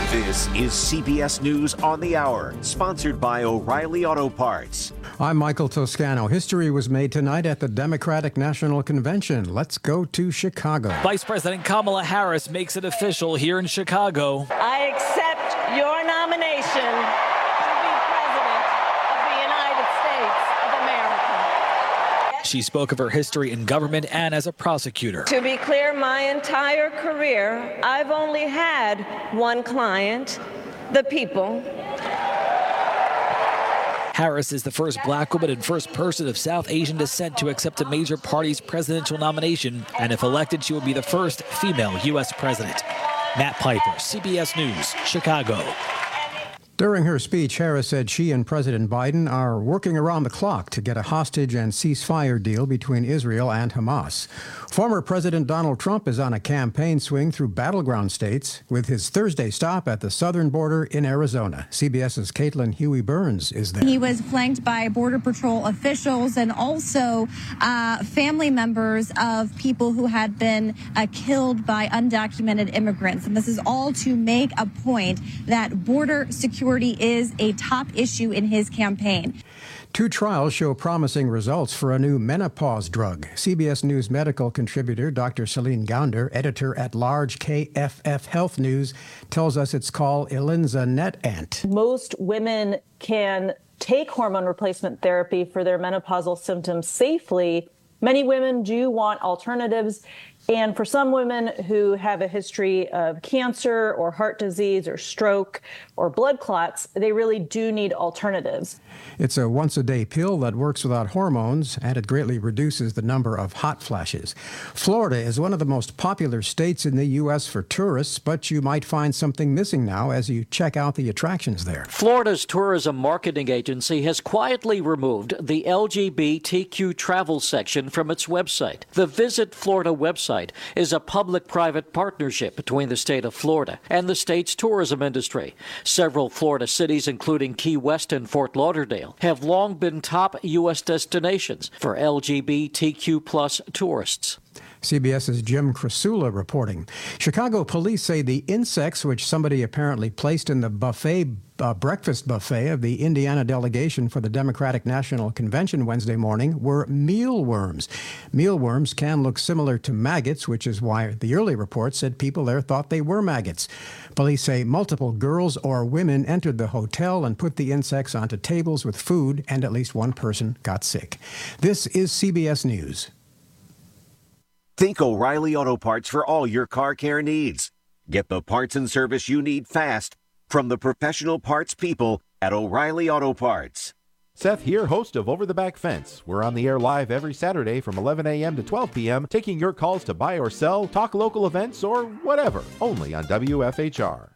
This is CBS News on the Hour, sponsored by O'Reilly Auto Parts. I'm Michael Toscano. History was made tonight at the Democratic National Convention. Let's go to Chicago. Vice President Kamala Harris makes it official here in Chicago. I accept your nomination to be President of the United States of America. She spoke of her history in government and as a prosecutor. To be clear, my entire career, I've only had one client, the people. Harris is the first black woman and first person of South Asian descent to accept a major party's presidential nomination, and if elected, she will be the first female U.S. president. Matt Piper, CBS News, Chicago. During her speech, Harris said she and President Biden are working around the clock to get a hostage and ceasefire deal between Israel and Hamas. Former President Donald Trump is on a campaign swing through battleground states with his Thursday stop at the southern border in Arizona. CBS's Caitlin Huey-Burns is there. He was flanked by Border Patrol officials and also family members of people who had been killed by undocumented immigrants. And this is all to make a point that border security is a top issue in his campaign. Two trials show promising results for a new menopause drug. CBS News medical contributor Dr. Celine Gounder, editor-at-large KFF Health News, tells us it's called Elinzanetant. Most women can take hormone replacement therapy for their menopausal symptoms safely. Many women do want alternatives. And for some women who have a history of cancer or heart disease or stroke or blood clots, they really do need alternatives. It's a once-a-day pill that works without hormones, and it greatly reduces the number of hot flashes. Florida is one of the most popular states in the U.S. for tourists, but you might find something missing now as you check out the attractions there. Florida's tourism marketing agency has quietly removed the LGBTQ travel section from its website. The Visit Florida website is a public-private partnership between the state of Florida and the state's tourism industry. Several Florida cities, including Key West and Fort Lauderdale, have long been top U.S. destinations for LGBTQ+ tourists. CBS's Jim Krasula reporting. Chicago police say the insects which somebody apparently placed in the breakfast buffet of the Indiana delegation for the Democratic National Convention Wednesday morning were mealworms. Mealworms can look similar to maggots, which is why the early report said people there thought they were maggots. Police say multiple girls or women entered the hotel and put the insects onto tables with food, and at least one person got sick. This is CBS News. Think O'Reilly Auto Parts for all your car care needs. Get the parts and service you need fast from the professional parts people at O'Reilly Auto Parts. Seth here, host of Over the Back Fence. We're on the air live every Saturday from 11 a.m. to 12 p.m., taking your calls to buy or sell, talk local events, or whatever, only on WFHR.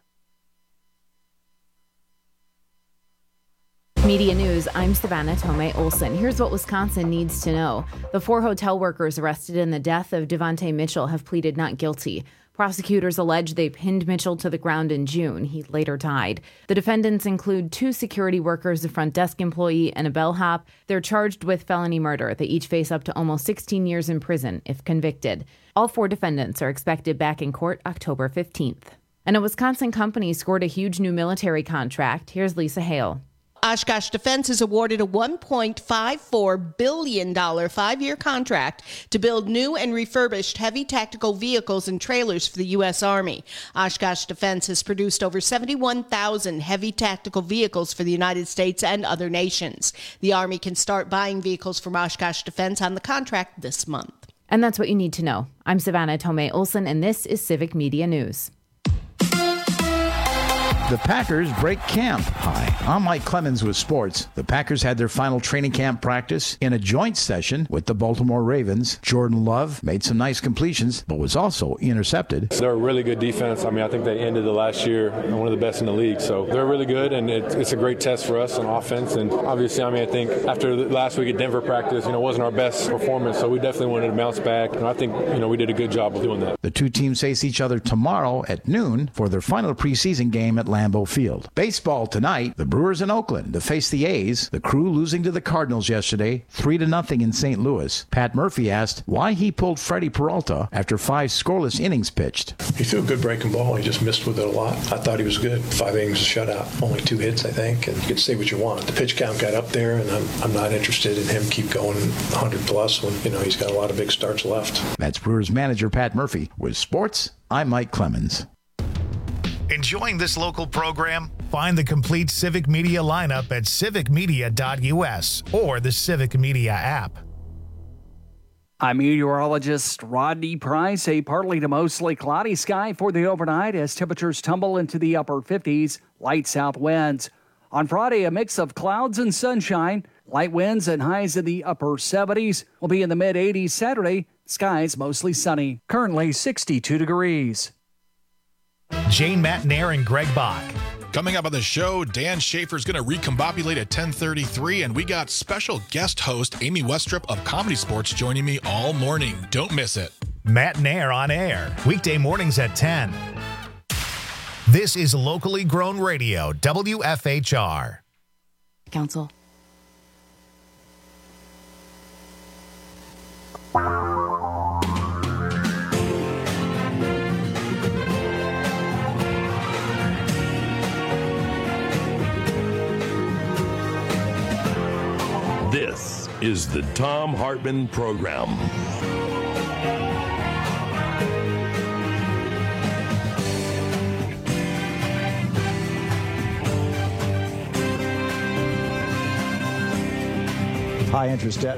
Media News, I'm Savannah Tomei Olson. Here's what Wisconsin needs to know. The 4 hotel workers arrested in the death of Devontae Mitchell have pleaded not guilty. Prosecutors allege they pinned Mitchell to the ground in June. He later died. The defendants include 2 security workers, a front desk employee, and a bellhop. They're charged with felony murder. They each face up to almost 16 years in prison if convicted. All 4 defendants are expected back in court October 15th. And a Wisconsin company scored a huge new military contract. Here's Lisa Hale. Oshkosh Defense is awarded a $1.54 billion 5-year contract to build new and refurbished heavy tactical vehicles and trailers for the U.S. Army. Oshkosh Defense has produced over 71,000 heavy tactical vehicles for the United States and other nations. The Army can start buying vehicles from Oshkosh Defense on the contract this month. And that's what you need to know. I'm Savannah Tomei Olson, and this is Civic Media News. The Packers break camp. Hi, I'm Mike Clemens with sports. The Packers had their final training camp practice in a joint session with the Baltimore Ravens. Jordan Love made some nice completions, but was also intercepted. They're a really good defense. I think they ended the last year one of the best in the league. So they're really good, and it's a great test for us on offense. And obviously, I think after last week at Denver practice, it wasn't our best performance, so we definitely wanted to bounce back. And I think, we did a good job of doing that. The two teams face each other tomorrow at noon for their final preseason game at Lambeau Field. Baseball tonight, the Brewers in Oakland to face the A's. The Crew losing to the Cardinals yesterday, 3-0 in St. Louis. Pat Murphy asked why he pulled Freddie Peralta after 5 scoreless innings pitched. He threw a good breaking ball. He just missed with it a lot. I thought he was good. 5 innings of shutout, only 2 hits, I think. And you can say what you want. The pitch count got up there, and I'm not interested in him keep going 100 plus when he's got a lot of big starts left. That's Brewers manager Pat Murphy. With sports, I'm Mike Clemens. Enjoying this local program? Find the complete Civic Media lineup at civicmedia.us or the Civic Media app. I'm meteorologist Rodney Price. A partly to mostly cloudy sky for the overnight as temperatures tumble into the upper 50s, light south winds. On Friday, a mix of clouds and sunshine. Light winds and highs in the upper 70s. Will be in the mid-80s Saturday. Skies mostly sunny. Currently 62 degrees. Jane Matnair and Greg Bach. Coming up on the show, Dan Schaefer's going to recombobulate at 10:33, and we got special guest host Amy Westrup of Comedy Sports joining me all morning. Don't miss it. Matt Nair on air, weekday mornings at 10. This is locally grown radio, WFHR. Council. This is the Thom Hartmann Program. High interest debt,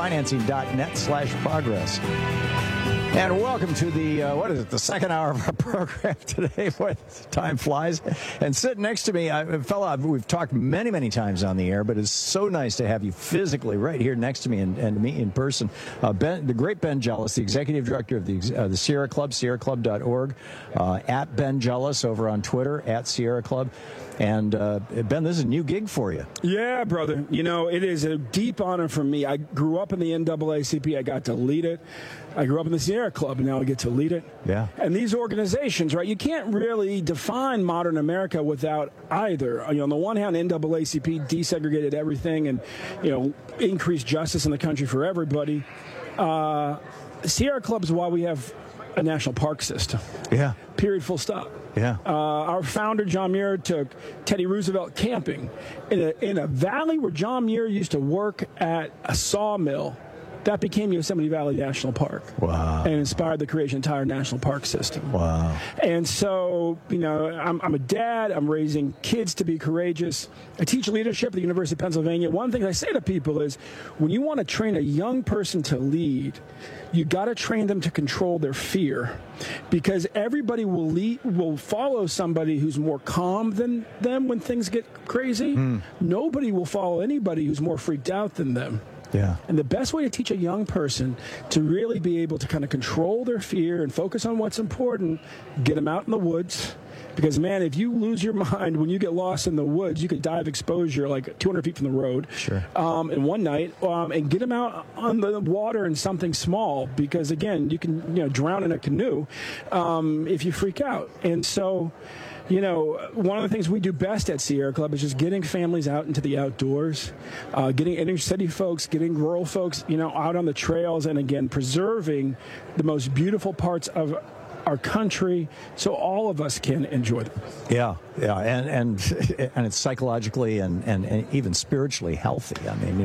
AmericanFinancing.net/progress. And welcome to the second hour of our program today. Boy, time flies. And sitting next to me, a fellow we've talked many, many times on the air, but it's so nice to have you physically right here next to me and to meet in person. The great Ben Jealous, the executive director of the Sierra Club, sierraclub.org, at Ben Jealous over on Twitter, at Sierra Club. And, Ben, this is a new gig for you. Yeah, brother. It is a deep honor for me. I grew up in the NAACP. I got to lead it. I grew up in the Sierra Club, and now I get to lead it. Yeah. And these organizations, right, you can't really define modern America without either. On the one hand, NAACP desegregated everything and, increased justice in the country for everybody. Sierra Club is why we have a national park system. Yeah. Period, full stop. Yeah. Our founder, John Muir, took Teddy Roosevelt camping in a valley where John Muir used to work at a sawmill. That became Yosemite Valley National Park. Wow. And inspired the creation of the entire national park system. Wow. And so, I'm a dad. I'm raising kids to be courageous. I teach leadership at the University of Pennsylvania. One thing I say to people is, when you want to train a young person to lead, you got to train them to control their fear, because everybody will follow somebody who's more calm than them when things get crazy. Nobody will follow anybody who's more freaked out than them. Yeah. And the best way to teach a young person to really be able to kind of control their fear and focus on what's important, get them out in the woods. Because, man, if you lose your mind when you get lost in the woods, you could die of exposure like 200 feet from the road. Sure. In one night, and get them out on the water in something small. Because, again, you can drown in a canoe if you freak out. And so, one of the things we do best at Sierra Club is just getting families out into the outdoors, getting inner city folks, getting rural folks, out on the trails, and again, preserving the most beautiful parts of our country so all of us can enjoy them. Yeah, and it's psychologically and even spiritually healthy. I mean,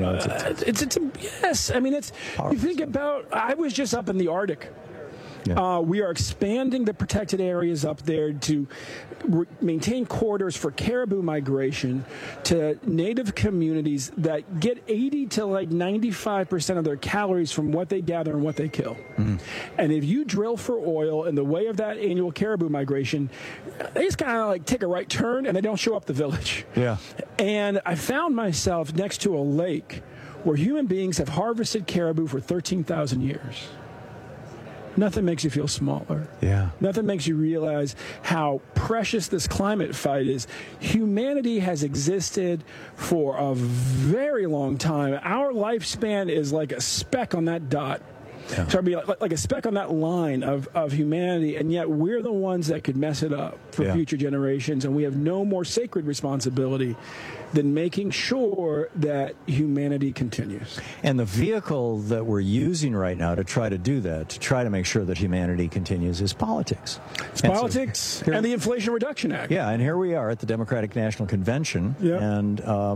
yes. I mean, you think about, I was just up in the Arctic. Yeah. We are expanding the protected areas up there to maintain corridors for caribou migration to native communities that get 80 to 95% of their calories from what they gather and what they kill. And if you drill for oil in the way of that annual caribou migration, they just kind of take a right turn and they don't show up the village. Yeah. And I found myself next to a lake where human beings have harvested caribou for 13,000 years. Nothing makes you feel smaller. Yeah. Nothing makes you realize how precious this climate fight is. Humanity has existed for a very long time. Our lifespan is like a speck on that dot. Yeah. So I mean, like a speck on that line of humanity, and yet we're the ones that could mess it up for future generations, and we have no more sacred responsibility than making sure that humanity continues. And the vehicle that we're using right now to try to do that, to try to make sure that humanity continues, is politics. It's politics and the Inflation Reduction Act. Yeah, and here we are at the Democratic National Convention, and,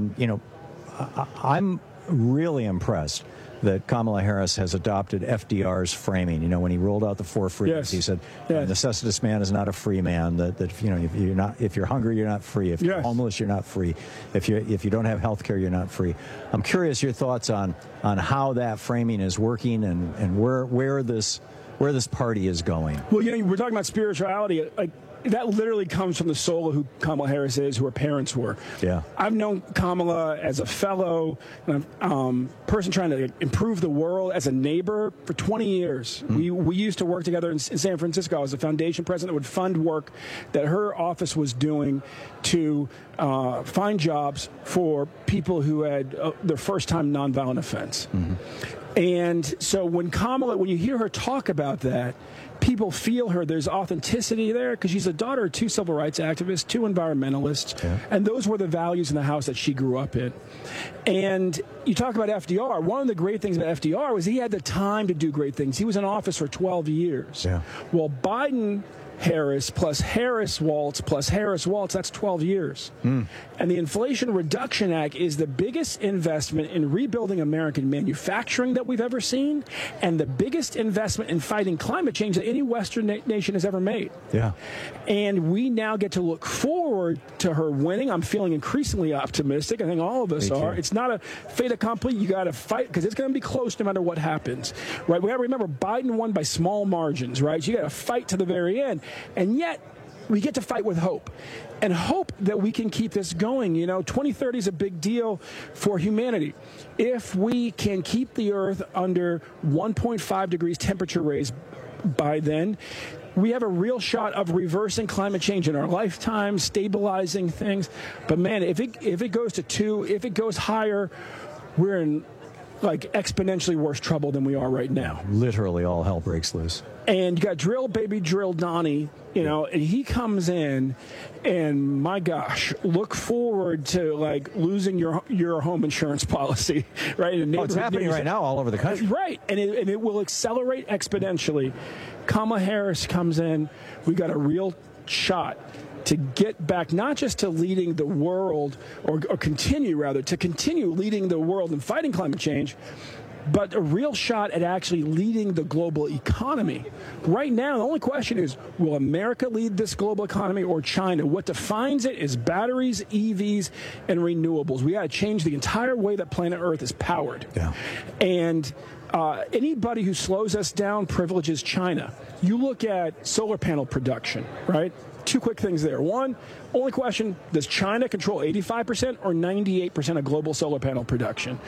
I'm really impressed that Kamala Harris has adopted FDR's framing. You know, when he rolled out the 4 freedoms, he said, necessitous man is not a free man. That if you're hungry, you're not free. If you're homeless, you're not free. If you don't have health care, you're not free. I'm curious your thoughts on how that framing is working and where this party is going. Well, we're talking about spirituality. That literally comes from the soul of who Kamala Harris is, who her parents were. Yeah. I've known Kamala as a fellow, person trying to improve the world, as a neighbor for 20 years. We used to work together in San Francisco. I was a foundation president that would fund work that her office was doing to find jobs for people who had their first-time nonviolent offense. And so when you hear her talk about that, people feel her. There's authenticity there because she's the daughter of 2 civil rights activists, 2 environmentalists, and those were the values in the house that she grew up in. And you talk about FDR. One of the great things about FDR was he had the time to do great things. He was in office for 12 years. Yeah. Well, Biden Harris plus Harris Waltz plus Harris Waltz, that's 12 years. And the Inflation Reduction Act is the biggest investment in rebuilding American manufacturing that we've ever seen, and the biggest investment in fighting climate change that any Western nation has ever made. Yeah. And we now get to look forward to her winning. I'm feeling increasingly optimistic. I think all of us are. It's not a fait accompli. You got to fight because it's going to be close no matter what happens. Right? We got to remember Biden won by small margins, right? So you got to fight to the very end. And yet, we get to fight with hope, and hope that we can keep this going. 2030 is a big deal for humanity. If we can keep the Earth under 1.5 degrees temperature raise by then, we have a real shot of reversing climate change in our lifetime, stabilizing things. But man, if it goes to 2, if it goes higher, we're in exponentially worse trouble than we are right now. Literally all hell breaks loose. And you got Drill Baby Drill Donnie, and he comes in, and my gosh, look forward to losing your home insurance policy, right? It's happening right now all over the country. Right, and it will accelerate exponentially. Kamala Harris comes in, we got a real shot to get back not just to leading the world, or continue leading the world in fighting climate change, but a real shot at actually leading the global economy. Right now, the only question is, will America lead this global economy or China? What defines it is batteries, EVs, and renewables. We got to change the entire way that planet Earth is powered. Yeah. And anybody who slows us down privileges China. You look at solar panel production, right? 2 quick things there. One, only question, does China control 85% or 98% of global solar panel production?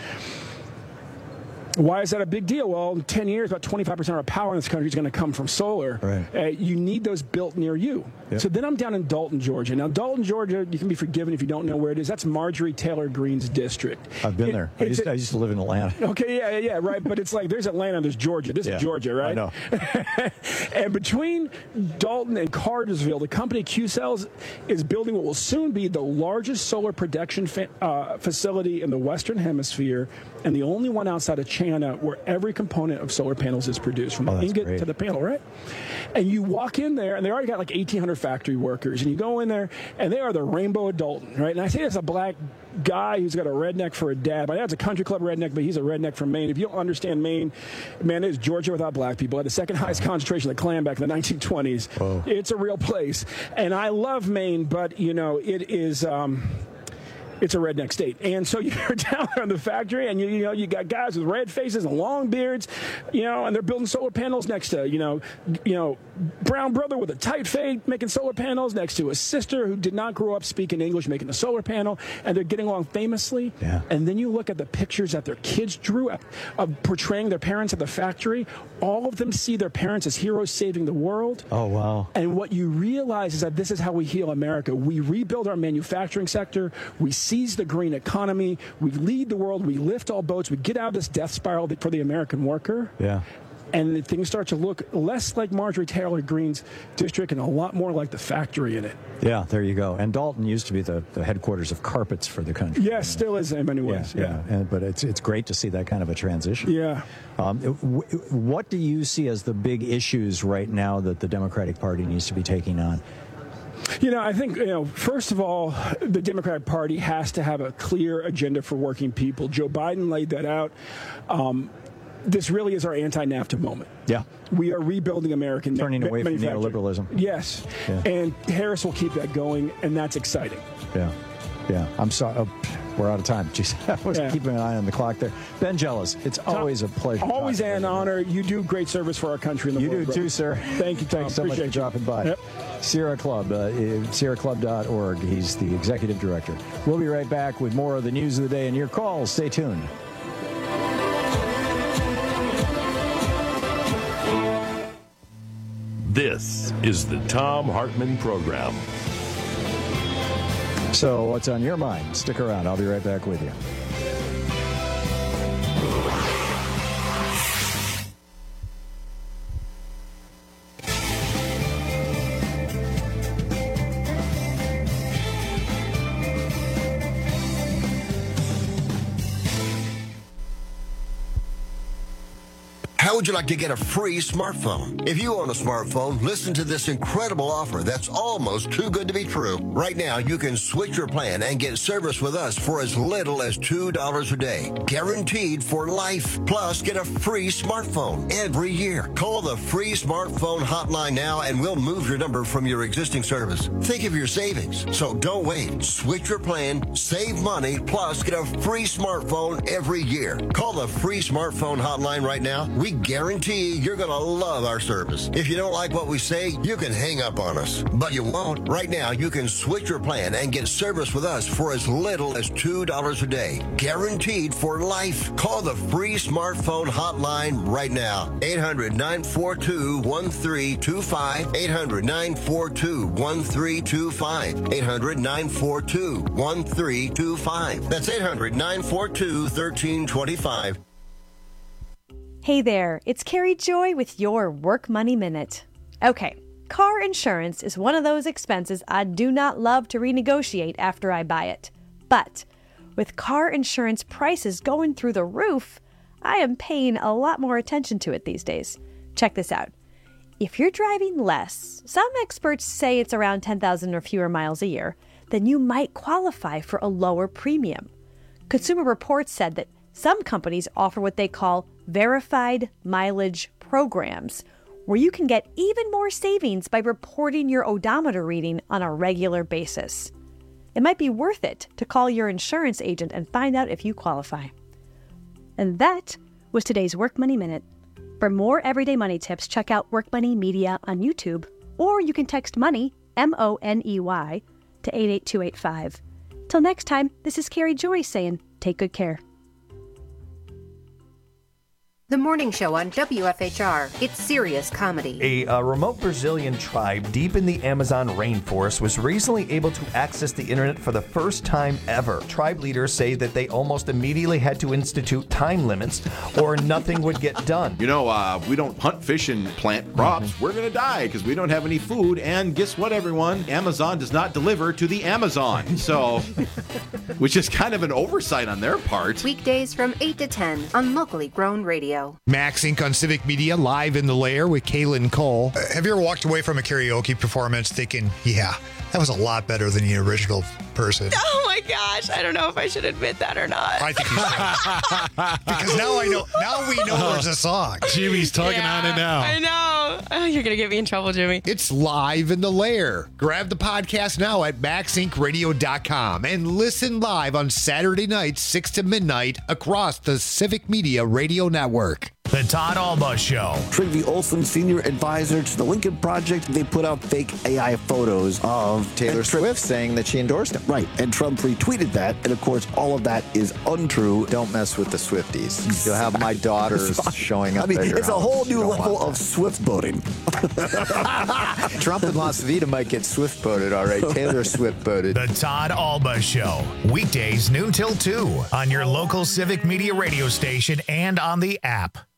Why is that a big deal? Well, in 10 years, about 25% of our power in this country is going to come from solar. Right. You need those built near you. Yep. So then I'm down in Dalton, Georgia. Now, Dalton, Georgia, you can be forgiven if you don't know where it is. That's Marjorie Taylor Greene's district. I've been there. I used to live in Atlanta. Okay, yeah, right. But it's there's Atlanta, there's Georgia. This is Georgia, right? I know. And between Dalton and Cartersville, the company Q-Cells is building what will soon be the largest solar production facility in the Western Hemisphere, and the only one outside of China where every component of solar panels is produced, from the ingot to the panel, right? And you walk in there, and they already got 1,800 factory workers, and you go in there, and they are the rainbow of Dalton, right? And I say it's a black guy who's got a redneck for a dad. My dad's a country club redneck, but he's a redneck from Maine. If you don't understand Maine, man, it is Georgia without black people. It had the second highest concentration of the Klan back in the 1920s. Whoa. It's a real place. And I love Maine, but, it is... it's a redneck state. And so you're down there in the factory, and you got guys with red faces and long beards, and they're building solar panels next to, brown brother with a tight fade making solar panels next to a sister who did not grow up speaking English making a solar panel, and they're getting along famously. Yeah. And then you look at the pictures that their kids drew of portraying their parents at the factory. All of them see their parents as heroes saving the world. Oh, wow. And what you realize is that this is how we heal America. We rebuild our manufacturing sector. We seize the green economy. We lead the world. We lift all boats. We get out of this death spiral for the American worker. Yeah. and things start to look less like Marjorie Taylor Greene's district and a lot more like the factory in it. Yeah, there you go. And Dalton used to be the headquarters of carpets for the country. Yes, still is in many ways. Yeah. But it's great to see that kind of a transition. Yeah. What do you see as the big issues right now that the Democratic Party needs to be taking on? I think, first of all, the Democratic Party has to have a clear agenda for working people. Joe Biden laid that out. This really is our anti-NAFTA moment. Yeah. We are rebuilding American turning away from neoliberalism. Yes. Yeah. And Harris will keep that going, and that's exciting. Yeah. I'm sorry. Oh, we're out of time. Jeez, I was keeping an eye on the clock there. Ben Jealous, it's always a pleasure. Always an honor. You do great service for our country and the world. You do too, sir. Thank you, Tom. Thanks so much for dropping by. Yep. Sierra Club, sierraclub.org. He's the executive director. We'll be right back with more of the news of the day and your calls. Stay tuned. This is the Thom Hartmann Program. So what's on your mind? Stick around. I'll be right back with you. How would you like to get a free smartphone? If you own a smartphone, listen to this incredible offer that's almost too good to be true. Right now, you can switch your plan and get service with us for as little as $2 a day. Guaranteed for life. Plus, get a free smartphone every year. Call the free smartphone hotline now and we'll move your number from your existing service. Think of your savings. So don't wait. Switch your plan, save money, plus get a free smartphone every year. Call the free smartphone hotline right now. We guarantee you're going to love our service. If you don't like what we say, you can hang up on us. But you won't. Right now, you can switch your plan and get service with us for as little as $2 a day. Guaranteed for life. Call the free smartphone hotline right now. 800-942-1325. 800-942-1325. 800-942-1325. That's 800-942-1325. Hey there, it's Carrie Joy with your Work Money Minute. Okay, car insurance is one of those expenses I do not love to renegotiate after I buy it. But with car insurance prices going through the roof, I am paying a lot more attention to it these days. Check this out. If you're driving less, some experts say it's around 10,000 or fewer miles a year, then you might qualify for a lower premium. Consumer Reports said that some companies offer what they call verified mileage programs, where you can get even more savings by reporting your odometer reading on a regular basis. It might be worth it to call your insurance agent and find out if you qualify. And that was today's Work Money Minute. For more everyday money tips, check out Work Money Media on YouTube, or you can text MONEY, MONEY, to 88285. Till next time, this is Carrie Joy saying, take good care. The morning show on WFHR. It's serious comedy. A remote Brazilian tribe deep in the Amazon rainforest was recently able to access the internet for the first time ever. Tribe leaders say that they almost immediately had to institute time limits or nothing would get done. We don't hunt, fish, and plant crops. We're going to die because we don't have any food. And guess what, everyone? Amazon does not deliver to the Amazon. So, which is kind of an oversight on their part. Weekdays from 8 to 10 on locally grown radio. Max Inc. on Civic Media, live in the lair with Kaylin Cole. Have you ever walked away from a karaoke performance thinking, yeah, that was a lot better than the original person? Oh my gosh, I don't know if I should admit that or not. I think you should. Because now we know there's a song. Jimmy's tugging on it now. I know. Oh, you're going to get me in trouble, Jimmy. It's live in the lair. Grab the podcast now at maxincradio.com and listen live on Saturday nights, 6 to midnight across the Civic Media Radio Network. The Todd Alba Show. Trygve Olsen, senior advisor to the Lincoln Project, they put out fake AI photos of Taylor Swift saying that she endorsed him. Right, and Trump retweeted that, and of course, all of that is untrue. Don't mess with the Swifties. You'll have my daughters showing up. It's a whole new level of Swift voting. Trump in Las Vegas might get Swift voted, all right. Taylor Swift voted. The Todd Alba Show. Weekdays noon till 2 on your local Civic Media radio station and on the app.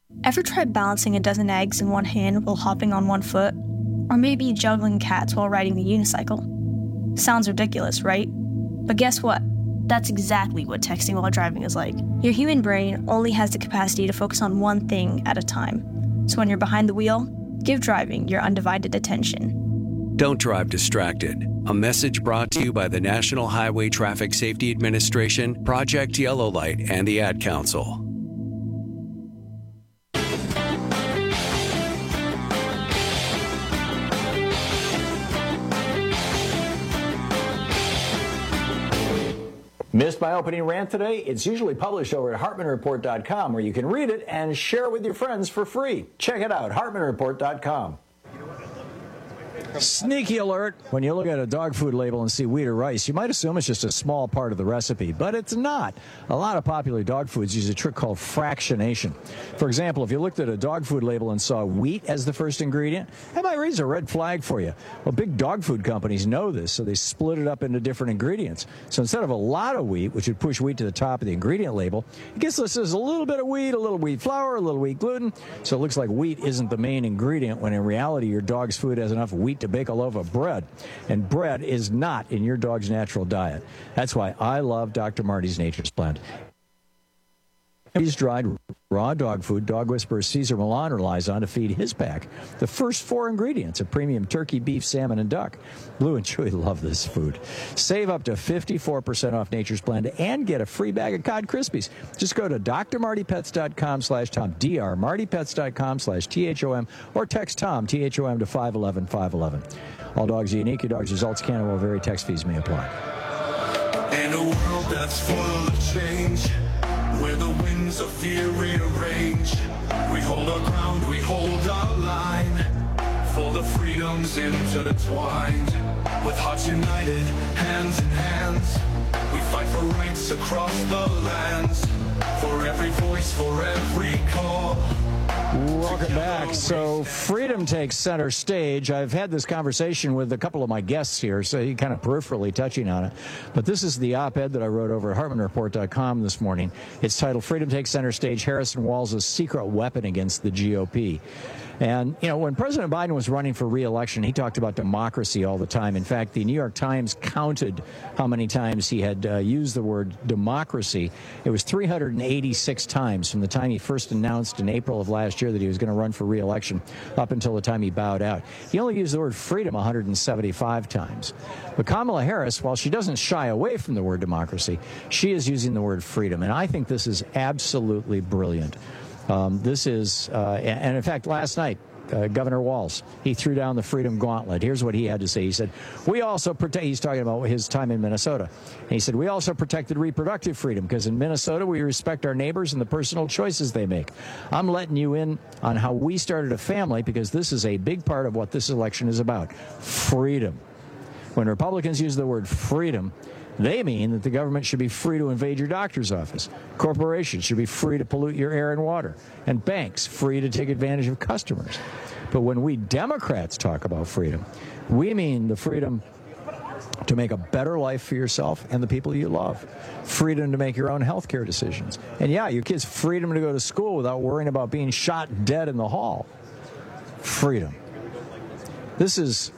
Ever tried balancing a dozen eggs in one hand while hopping on one foot? Or maybe juggling cats while riding the unicycle? Sounds ridiculous, right? But guess what? That's exactly what texting while driving is like. Your human brain only has the capacity to focus on one thing at a time. So when you're behind the wheel, give driving your undivided attention. Don't drive distracted. A message brought to you by the National Highway Traffic Safety Administration, Project Yellow Light, and the Ad Council. Missed my opening rant today? It's usually published over at HartmanReport.com, where you can read it and share it with your friends for free. Check it out, HartmanReport.com. Sneaky alert. When you look at a dog food label and see wheat or rice, you might assume it's just a small part of the recipe, but it's not. A lot of popular dog foods use a trick called fractionation. For example, if you looked at a dog food label and saw wheat as the first ingredient, that might raise a red flag for you. Well, big dog food companies know this, so they split it up into different ingredients. So instead of a lot of wheat, which would push wheat to the top of the ingredient label, it gets listed as a little bit of wheat, a little wheat flour, a little wheat gluten. So it looks like wheat isn't the main ingredient, when in reality your dog's food has enough wheat to bake a loaf of bread. And bread is not in your dog's natural diet. That's why I love Dr. Marty's Nature's Blend. He's dried raw dog food Dog Whisperer Cesar Millan relies on to feed his pack. The first 4 ingredients of premium turkey, beef, salmon, and duck. Blue and Chewy love this food. Save up to 54% off Nature's Blend and get a free bag of Cod Krispies. Just go to drmartypets.com/Tom, drmartypets.com/THOM, or text Tom, THOM, to 511-511. All dogs are unique. Your dog's results can and will vary. Text fees may apply. In a world that's full of change, where the winds of fear rearrange, we hold our ground, we hold our line, for the freedoms intertwined. With hearts united, hands in hands, we fight for rights across the lands, for every voice, for every call. Welcome back. So freedom takes center stage. I've had this conversation with a couple of my guests here, so you kind of peripherally touching on it. But this is the op-ed that I wrote over at HartmanReport.com this morning. It's titled, Freedom Takes Center Stage, Harrison Walz' Secret Weapon Against the GOP. And, you know, when President Biden was running for re-election, he talked about democracy all the time. In fact, the New York Times counted how many times he had used the word democracy. It was 386 times from the time he first announced in April of last year that he was going to run for re-election up until the time he bowed out. He only used the word freedom 175 times. But Kamala Harris, while she doesn't shy away from the word democracy, she is using the word freedom. And I think this is absolutely brilliant. And in fact, last night, Governor Walz, he threw down the freedom gauntlet. Here's what he had to say. He said, we also protect, he's talking about his time in Minnesota. And he said, we also protected reproductive freedom because in Minnesota, we respect our neighbors and the personal choices they make. I'm letting you in on how we started a family because this is a big part of what this election is about. Freedom. When Republicans use the word freedom, they mean that the government should be free to invade your doctor's office. Corporations should be free to pollute your air and water. And banks free to take advantage of customers. But when we Democrats talk about freedom, we mean the freedom to make a better life for yourself and the people you love. Freedom to make your own health care decisions. And yeah, your kids' freedom to go to school without worrying about being shot dead in the hall. Freedom. This is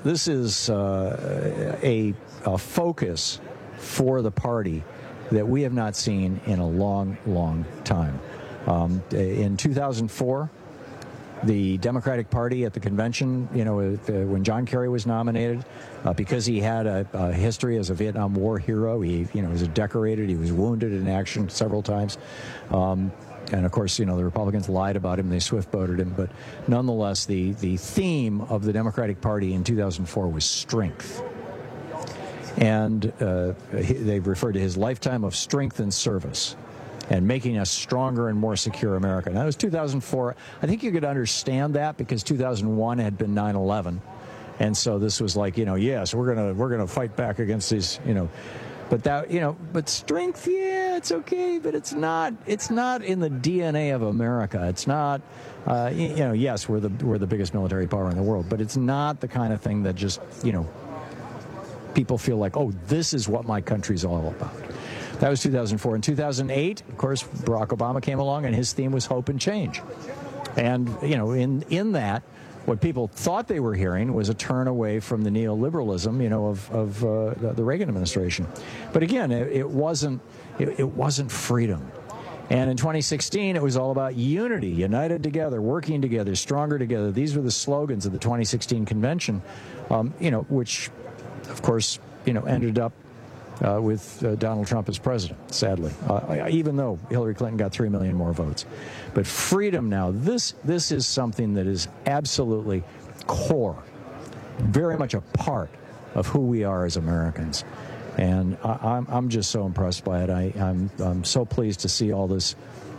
a focus for the party that we have not seen in a long, long time. In 2004, the Democratic Party at the convention, when John Kerry was nominated, because he had a history as a Vietnam War hero, he was decorated, he was wounded in action several times. And of course, the Republicans lied about him, they swift-voted him, but nonetheless, the theme of the Democratic Party in 2004 was strength. And they referred to his lifetime of strength and service and making a stronger and more secure America. Now, that was 2004. I think you could understand that because 2001 had been 9/11. And so this was like, yes, we're gonna fight back against these, But but strength, yeah, it's okay, but it's not in the DNA of America. It's not, yes, we're the biggest military power in the world, but it's not the kind of thing that just, people feel like, oh, this is what my country's all about. That was 2004. In 2008, of course, Barack Obama came along, and his theme was hope and change. And, in that, what people thought they were hearing was a turn away from the neoliberalism, of the Reagan administration. But again, it wasn't freedom. And in 2016, it was all about unity, united together, working together, stronger together. These were the slogans of the 2016 convention, which, of course, ended up with Donald Trump as president, sadly, even though Hillary Clinton got 3 million more votes. But freedom now, this is something that is absolutely core, very much a part of who we are as Americans. And I'm just so impressed by it. I'm so pleased to see all this,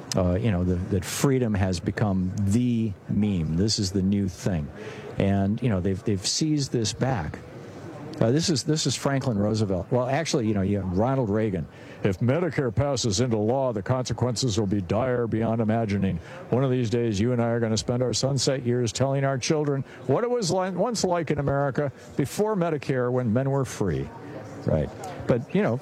that freedom has become the meme. This is the new thing. And, they've seized this back. This is Franklin Roosevelt. Well, actually, Ronald Reagan. If Medicare passes into law, the consequences will be dire beyond imagining. One of these days, you and I are going to spend our sunset years telling our children what it was once like in America before Medicare when men were free. Right. But,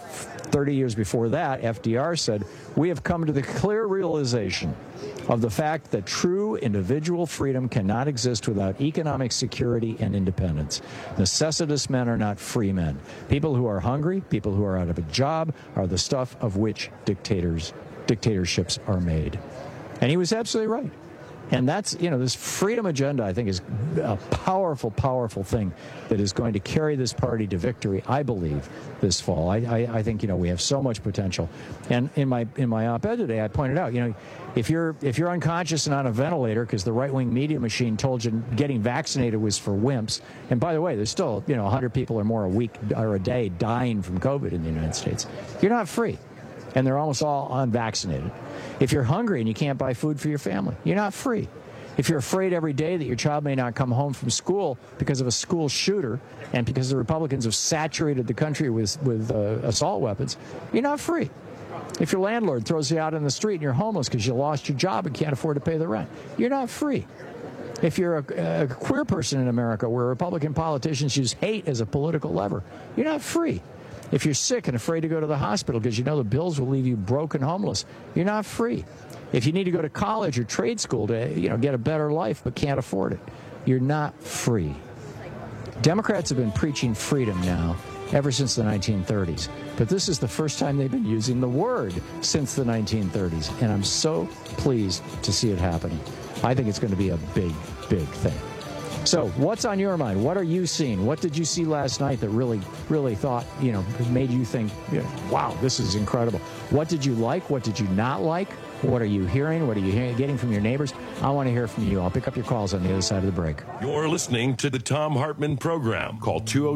30 years before that, FDR said, we have come to the clear realization of the fact that true individual freedom cannot exist without economic security and independence. Necessitous men are not free men. People who are hungry, people who are out of a job, are the stuff of which dictatorships are made. And he was absolutely right. And that's, this freedom agenda, I think, is a powerful, powerful thing that is going to carry this party to victory, I believe, this fall. I think, we have so much potential. And in my op-ed today, I pointed out, if you're unconscious and on a ventilator because the right-wing media machine told you getting vaccinated was for wimps, and by the way, there's still, 100 people or more a week or a day dying from COVID in the United States, you're not free. And they're almost all unvaccinated. If you're hungry and you can't buy food for your family, you're not free. If you're afraid every day that your child may not come home from school because of a school shooter and because the Republicans have saturated the country with assault weapons, you're not free. If your landlord throws you out in the street and you're homeless because you lost your job and can't afford to pay the rent, you're not free. If you're a queer person in America where Republican politicians use hate as a political lever, you're not free. If you're sick and afraid to go to the hospital because you know the bills will leave you broke and homeless, you're not free. If you need to go to college or trade school to, get a better life but can't afford it, you're not free. Democrats have been preaching freedom now ever since the 1930s, but this is the first time they've been using the word since the 1930s, and I'm so pleased to see it happening. I think it's going to be a big, big thing. So what's on your mind? What are you seeing? What did you see last night that really, really thought, made you think, wow, this is incredible? What did you like? What did you not like? What are you hearing? What are you getting from your neighbors? I want to hear from you. I'll pick up your calls on the other side of the break. You're listening to the Thom Hartmann Program. Call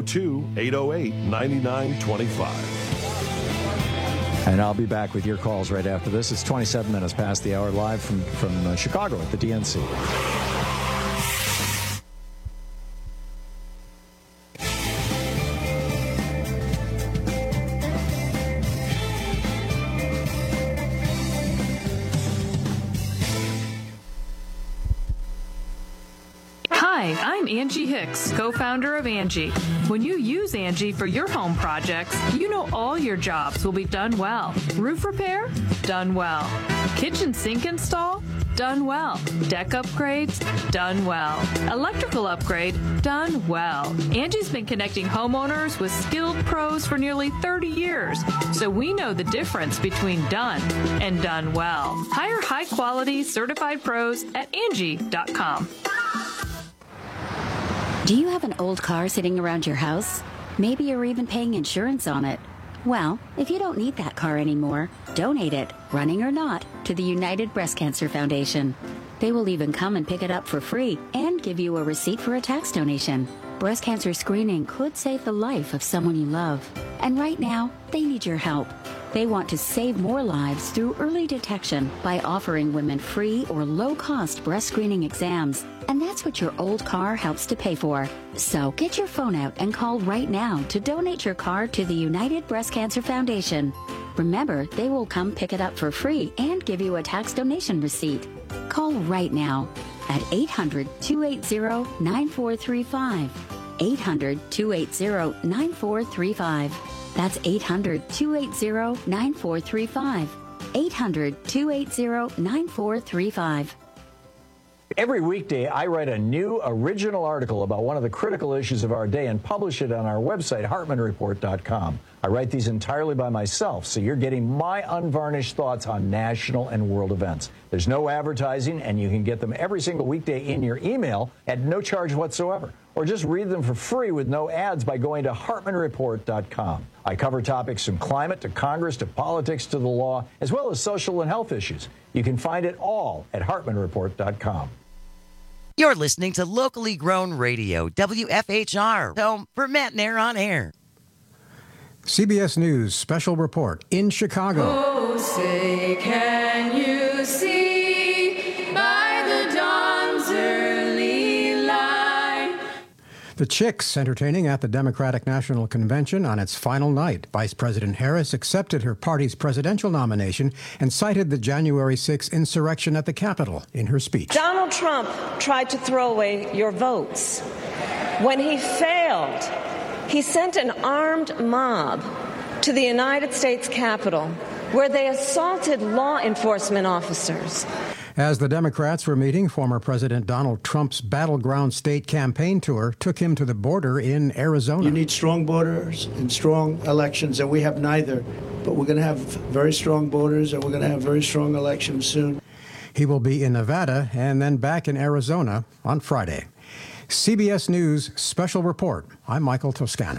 202-808-9925. And I'll be back with your calls right after this. It's 27 minutes past the hour, live from Chicago at the DNC. Hi, I'm Angie Hicks, co-founder of Angie. When you use Angie for your home projects, you know all your jobs will be done well. Roof repair? Done well. Kitchen sink install? Done well. Deck upgrades? Done well. Electrical upgrade? Done well. Angie's been connecting homeowners with skilled pros for nearly 30 years, so we know the difference between done and done well. Hire high-quality certified pros at Angie.com. Do you have an old car sitting around your house? Maybe you're even paying insurance on it. Well, if you don't need that car anymore, donate it, running or not, to the United Breast Cancer Foundation. They will even come and pick it up for free and give you a receipt for a tax donation. Breast cancer screening could save the life of someone you love. And right now, they need your help. They want to save more lives through early detection by offering women free or low-cost breast screening exams. And that's what your old car helps to pay for. So get your phone out and call right now to donate your car to the United Breast Cancer Foundation. Remember, they will come pick it up for free and give you a tax donation receipt. Call right now at 800-280-9435. 800-280-9435. That's 800-280-9435. 800-280-9435. Every weekday, I write a new original article about one of the critical issues of our day and publish it on our website, HartmanReport.com. I write these entirely by myself, so you're getting my unvarnished thoughts on national and world events. There's no advertising, and you can get them every single weekday in your email at no charge whatsoever. Or just read them for free with no ads by going to HartmanReport.com. I cover topics from climate to Congress to politics to the law, as well as social and health issues. You can find it all at HartmanReport.com. You're listening to locally grown radio, WFHR, home for Matt Nair on air. CBS News special report in Chicago. Oh, say, can you see by the dawn's early light? The Chicks entertaining at the Democratic National Convention on its final night. Vice President Harris accepted her party's presidential nomination and cited the January 6th insurrection at the Capitol in her speech. Donald Trump tried to throw away your votes. When he failed, he sent an armed mob to the United States Capitol, where they assaulted law enforcement officers. As the Democrats were meeting, former President Donald Trump's battleground state campaign tour took him to the border in Arizona. You need strong borders and strong elections, and we have neither. But we're going to have very strong borders, and we're going to have very strong elections soon. He will be in Nevada and then back in Arizona on Friday. CBS News Special Report. I'm Michael Toscano.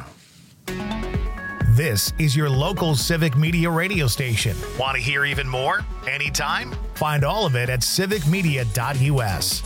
This is your local Civic Media radio station. Want to hear even more? Anytime? Find all of it at civicmedia.us.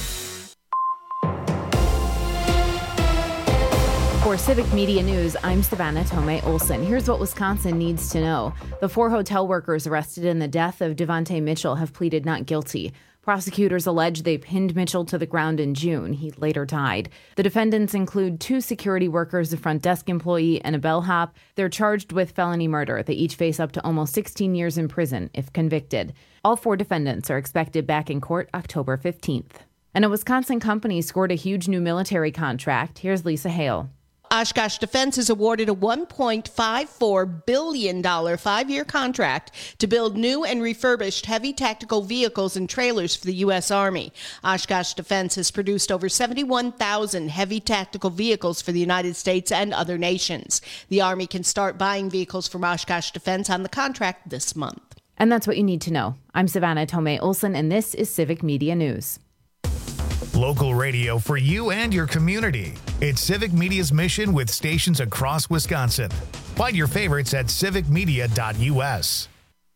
For Civic Media News, I'm Savannah Tomei Olson. Here's what Wisconsin needs to know. The 4 hotel workers arrested in the death of Devontae Mitchell have pleaded not guilty. Prosecutors allege they pinned Mitchell to the ground in June. He later died. The defendants include 2 security workers, a front desk employee, and a bellhop. They're charged with felony murder. They each face up to almost 16 years in prison if convicted. All 4 defendants are expected back in court October 15th. And a Wisconsin company scored a huge new military contract. Here's Lisa Hale. Oshkosh Defense is awarded a $1.54 billion 5-year contract to build new and refurbished heavy tactical vehicles and trailers for the U.S. Army. Oshkosh Defense has produced over 71,000 heavy tactical vehicles for the United States and other nations. The Army can start buying vehicles from Oshkosh Defense on the contract this month. And that's what you need to know. I'm Savannah Tomei Olson, and this is Civic Media News. Local radio for you and your community. It's Civic Media's mission with stations across Wisconsin. Find your favorites at civicmedia.us.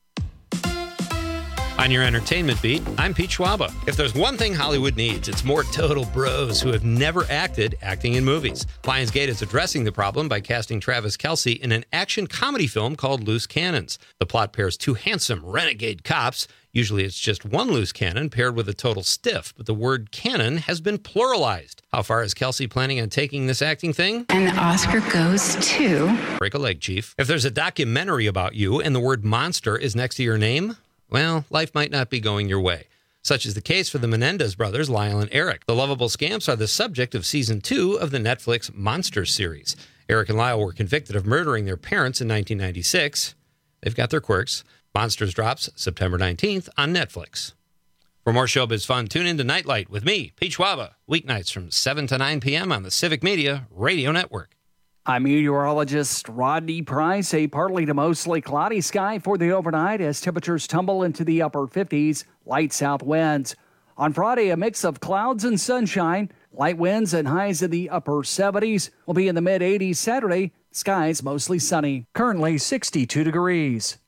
On your entertainment beat, I'm Pete Schwaba. If there's one thing Hollywood needs, it's more total bros who have never acted acting in movies. Lionsgate is addressing the problem by casting Travis Kelce in an action comedy film called Loose Cannons. The plot pairs 2 handsome renegade cops. Usually it's just one loose cannon paired with a total stiff, but the word cannon has been pluralized. How far is Kelce planning on taking this acting thing? And the Oscar goes to... Break a leg, Chief. If there's a documentary about you and the word monster is next to your name, well, life might not be going your way. Such is the case for the Menendez brothers, Lyle and Eric. The lovable scamps are the subject of Season 2 of the Netflix Monsters series. Eric and Lyle were convicted of murdering their parents in 1996. They've got their quirks. Monsters drops September 19th on Netflix. For more showbiz fun, tune in to Nightlight with me, Pete Schwaba, weeknights from 7 to 9 p.m. on the Civic Media Radio Network. I'm meteorologist Rodney Price. A partly to mostly cloudy sky for the overnight as temperatures tumble into the upper 50s, light south winds. On Friday, a mix of clouds and sunshine. Light winds and highs in the upper 70s. Will be in the mid-80s Saturday. Skies mostly sunny. Currently 62 degrees.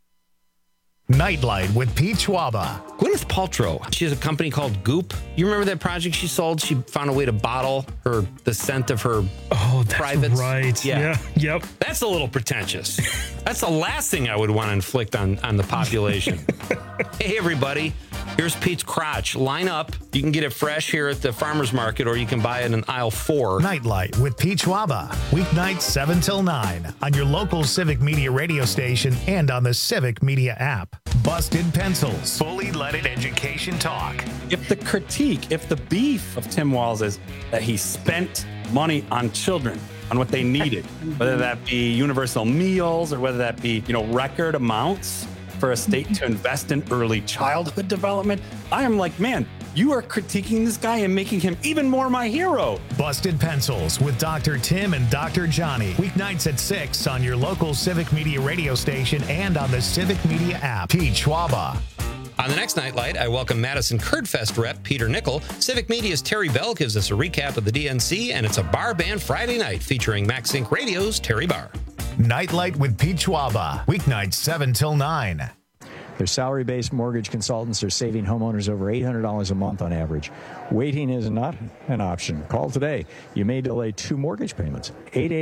Nightlight with Pete Schwaba. Gwyneth Paltrow, she has a company called Goop. You remember that project she sold? She found a way to bottle the scent of her privates. Right. Yeah. Yep. That's a little pretentious. That's the last thing I would want to inflict on the population. Hey, everybody. Here's Pete's crotch. Line up. You can get it fresh here at the farmer's market, or you can buy it in aisle 4. Nightlight with Pete Schwaba. Weeknights 7 till 9 on your local Civic Media radio station and on the Civic Media app. Busted Pencils. Fully leaded education talk. If the beef of Tim Walz is that he spent money on children, on what they needed, whether that be universal meals or whether that be, record amounts for a state to invest in early childhood development, I am like, man, You are critiquing this guy and making him even more my hero. Busted Pencils with Dr. Tim and Dr. Johnny. Weeknights at 6 on your local Civic Media radio station and on the Civic Media app. Pete Schwaba. On the next Nightlight, I welcome Madison Kurdfest rep Peter Nickel. Civic Media's Terry Bell gives us a recap of the DNC, and it's a bar band Friday night featuring Max Inc. Radio's Terry Barr. Nightlight with Pete Schwaba. Weeknights 7 till 9. Their salary-based mortgage consultants are saving homeowners over $800 a month on average. Waiting is not an option. Call today. You may delay 2 mortgage payments.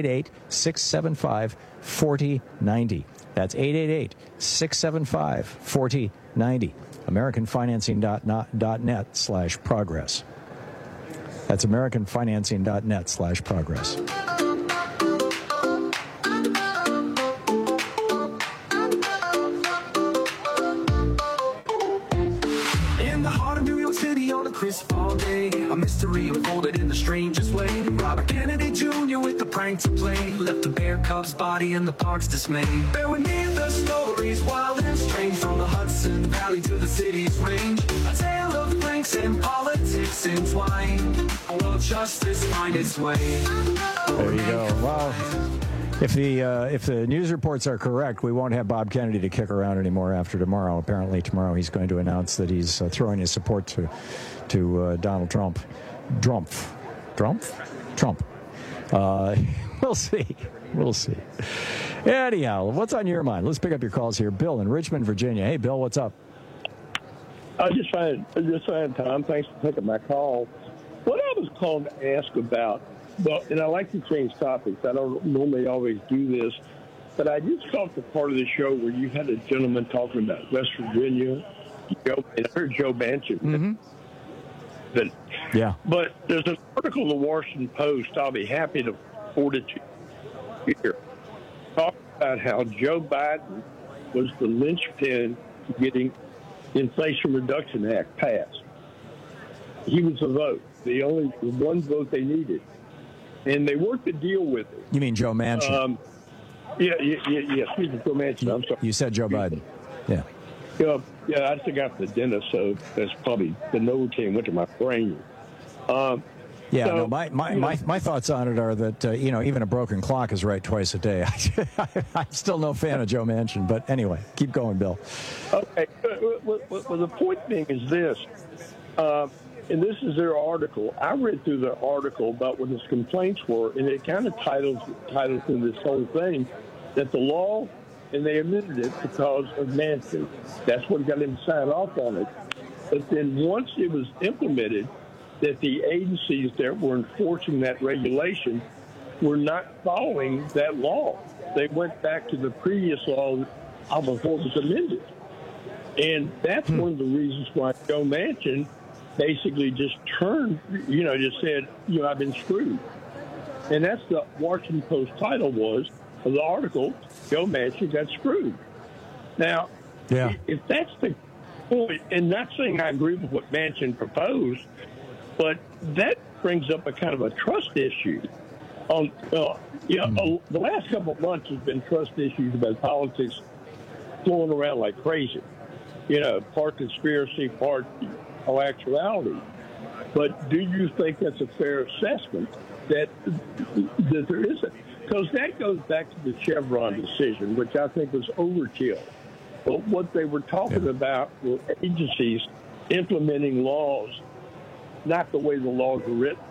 888-675-4090. That's 888-675-4090. AmericanFinancing.net/progress. That's AmericanFinancing.net/progress. In the heart of New York City on a crisp fall day, a mystery unfolded in the strangest way. Robert Kennedy Jr. with the prank to play left the Bear Cubs body in the park's dismay. Bear with me, the stories wild and strange, from the Hudson Valley to the city's range. A tale of pranks and politics entwined. Will justice find its way? There you go. Well, if the news reports are correct, we won't have Bob Kennedy to kick around anymore after tomorrow. Apparently tomorrow he's going to announce that he's throwing his support to Donald Trump. Trump? We'll see. Anyhow, what's on your mind? Let's pick up your calls here. Bill in Richmond, Virginia. Hey, Bill, what's up? Just fine, Tom. Thanks for taking my call. What I was called to ask about, well, and I like to change topics. I don't normally always do this, but I just caught the part of the show where you had a gentleman talking about West Virginia. And I heard Joe Manchin. Mm-hmm. But there's an article in the Washington Post. I'll be happy to forward it to you here. Talk about how Joe Biden was the linchpin to getting the Inflation Reduction Act passed. He was the vote, the one vote they needed, and they worked a deal with it. You mean Joe Manchin? Yeah. Excuse me, Joe Manchin. I'm sorry. You said Joe Biden. Yeah. Yeah, I just got to the dentist, so that's probably the Novocaine went to my brain. My thoughts on it are that even a broken clock is right twice a day. I'm still no fan of Joe Manchin, but anyway, keep going, Bill. Okay. Well, the point being is this, and this is their article. I read through their article about what his complaints were, and it kind of titles in this whole thing that the law, and they admitted it because of Manchin. That's what got him to sign off on it. But then once it was implemented, that the agencies that were enforcing that regulation were not following that law. They went back to the previous law before it was amended. And that's one of the reasons why Joe Manchin basically just just said, I've been screwed. And that's the Washington Post title was of the article, Joe Manchin got screwed. Now, if that's the point, and not saying I agree with what Manchin proposed, but that brings up a kind of a trust issue. The last couple of months has been trust issues about politics flowing around like crazy. Part conspiracy, part actuality. But do you think that's a fair assessment that there isn't? Because that goes back to the Chevron decision, which I think was overkill. But what they were talking about were agencies implementing laws, not the way the laws are written.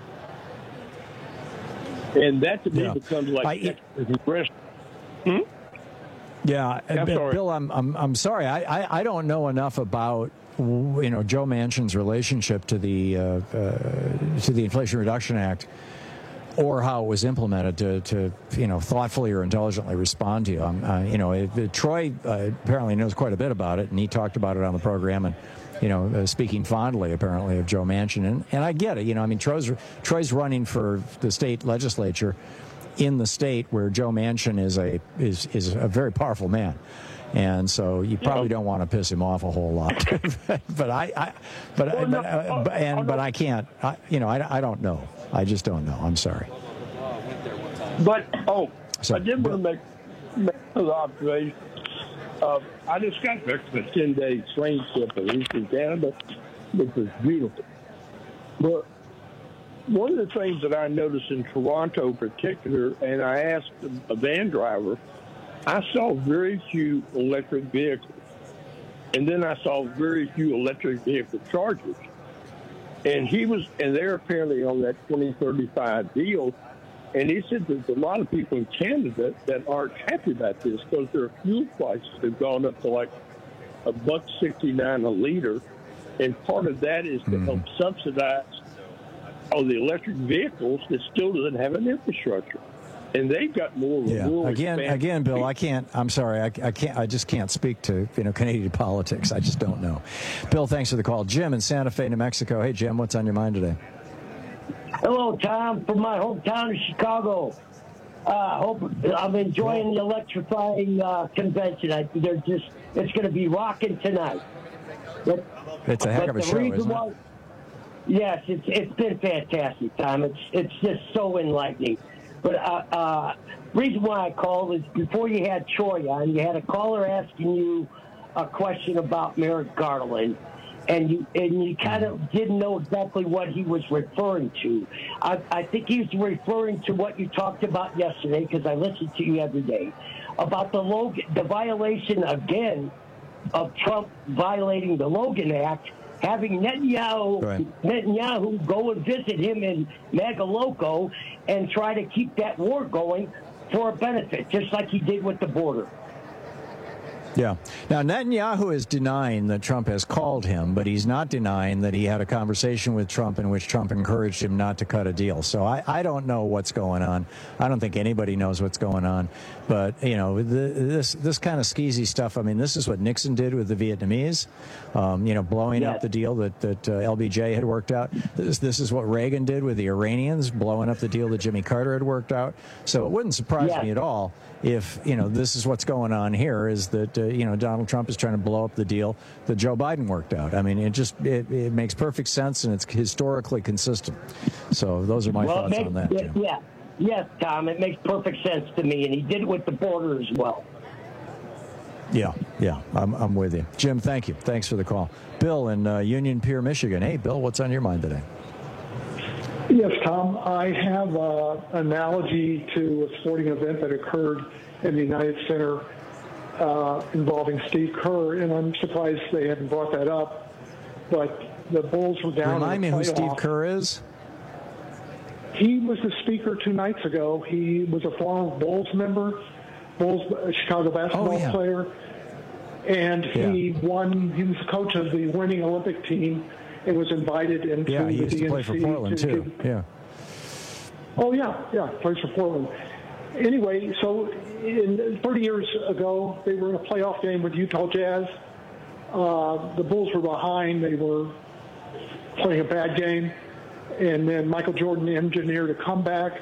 And that to me becomes like aggression. Yeah, Bill, I'm sorry. I don't know enough about Joe Manchin's relationship to the Inflation Reduction Act or how it was implemented to thoughtfully or intelligently respond to you. Troy apparently knows quite a bit about it, and he talked about it on the program, and speaking fondly apparently of Joe Manchin, and I get it. Troy's running for the state legislature in the state where Joe Manchin is a very powerful man. And so you probably don't want to piss him off a whole lot, but I can't. I don't know. I just don't know. I'm sorry. But I did want to make another observation. I just got back from a 10-day train trip in Eastern Canada, which was beautiful. But one of the things that I noticed in Toronto in particular, and I asked a van driver, I saw very few electric vehicles. And then I saw very few electric vehicle chargers. And they're apparently on that 2035 deal. And he said there's a lot of people in Canada that aren't happy about this because their fuel prices have gone up to like $1.69 a liter. And part of that is to help subsidize all the electric vehicles that still doesn't have an infrastructure. And they've got more of a rural Again, Bill, I'm sorry. I just can't speak to, Canadian politics. I just don't know. Bill, thanks for the call. Jim in Santa Fe, New Mexico. Hey, Jim, what's on your mind today? Hello, Tom, from my hometown of Chicago. Hope I'm enjoying the electrifying convention. It's going to be rocking tonight. It's a heck of a show, isn't it? Yes, it's been fantastic, Tom. It's just so enlightening. But reason why I called is before you had Troy on, you had a caller asking you a question about Merrick Garland, and you kind of didn't know exactly what he was referring to. I think he's referring to what you talked about yesterday, because I listen to you every day, about the violation again of Trump violating the Logan Act, having Netanyahu go and visit him in Magaloco and try to keep that war going for a benefit, just like he did with the border. Yeah. Now, Netanyahu is denying that Trump has called him, but he's not denying that he had a conversation with Trump in which Trump encouraged him not to cut a deal. So I don't know what's going on. I don't think anybody knows what's going on. But, this kind of skeezy stuff, I mean, this is what Nixon did with the Vietnamese, blowing up the deal that LBJ had worked out. This is what Reagan did with the Iranians, blowing up the deal that Jimmy Carter had worked out. So it wouldn't surprise me at all if, this is what's going on here, is that, Donald Trump is trying to blow up the deal that Joe Biden worked out. I mean, it makes perfect sense, and it's historically consistent. So those are my thoughts on that, Jim. Yeah. Yes, Tom, it makes perfect sense to me, and he did it with the border as well. Yeah, I'm with you. Jim, thank you. Thanks for the call. Bill in Union Pier, Michigan. Hey, Bill, what's on your mind today? Yes, Tom, I have an analogy to a sporting event that occurred in the United Center involving Steve Kerr, and I'm surprised they haven't brought that up. But the Bulls were down. Remind me who Steve Kerr is? He was the speaker 2 nights ago. He was a former Bulls member, Chicago basketball player, and he won. He was the coach of the winning Olympic team and was invited into the DNC. Yeah, he used to play for Portland, too. Yeah. Oh, yeah, plays for Portland. Anyway, so 30 years ago, they were in a playoff game with Utah Jazz. The Bulls were behind. They were playing a bad game. And then Michael Jordan engineered a comeback.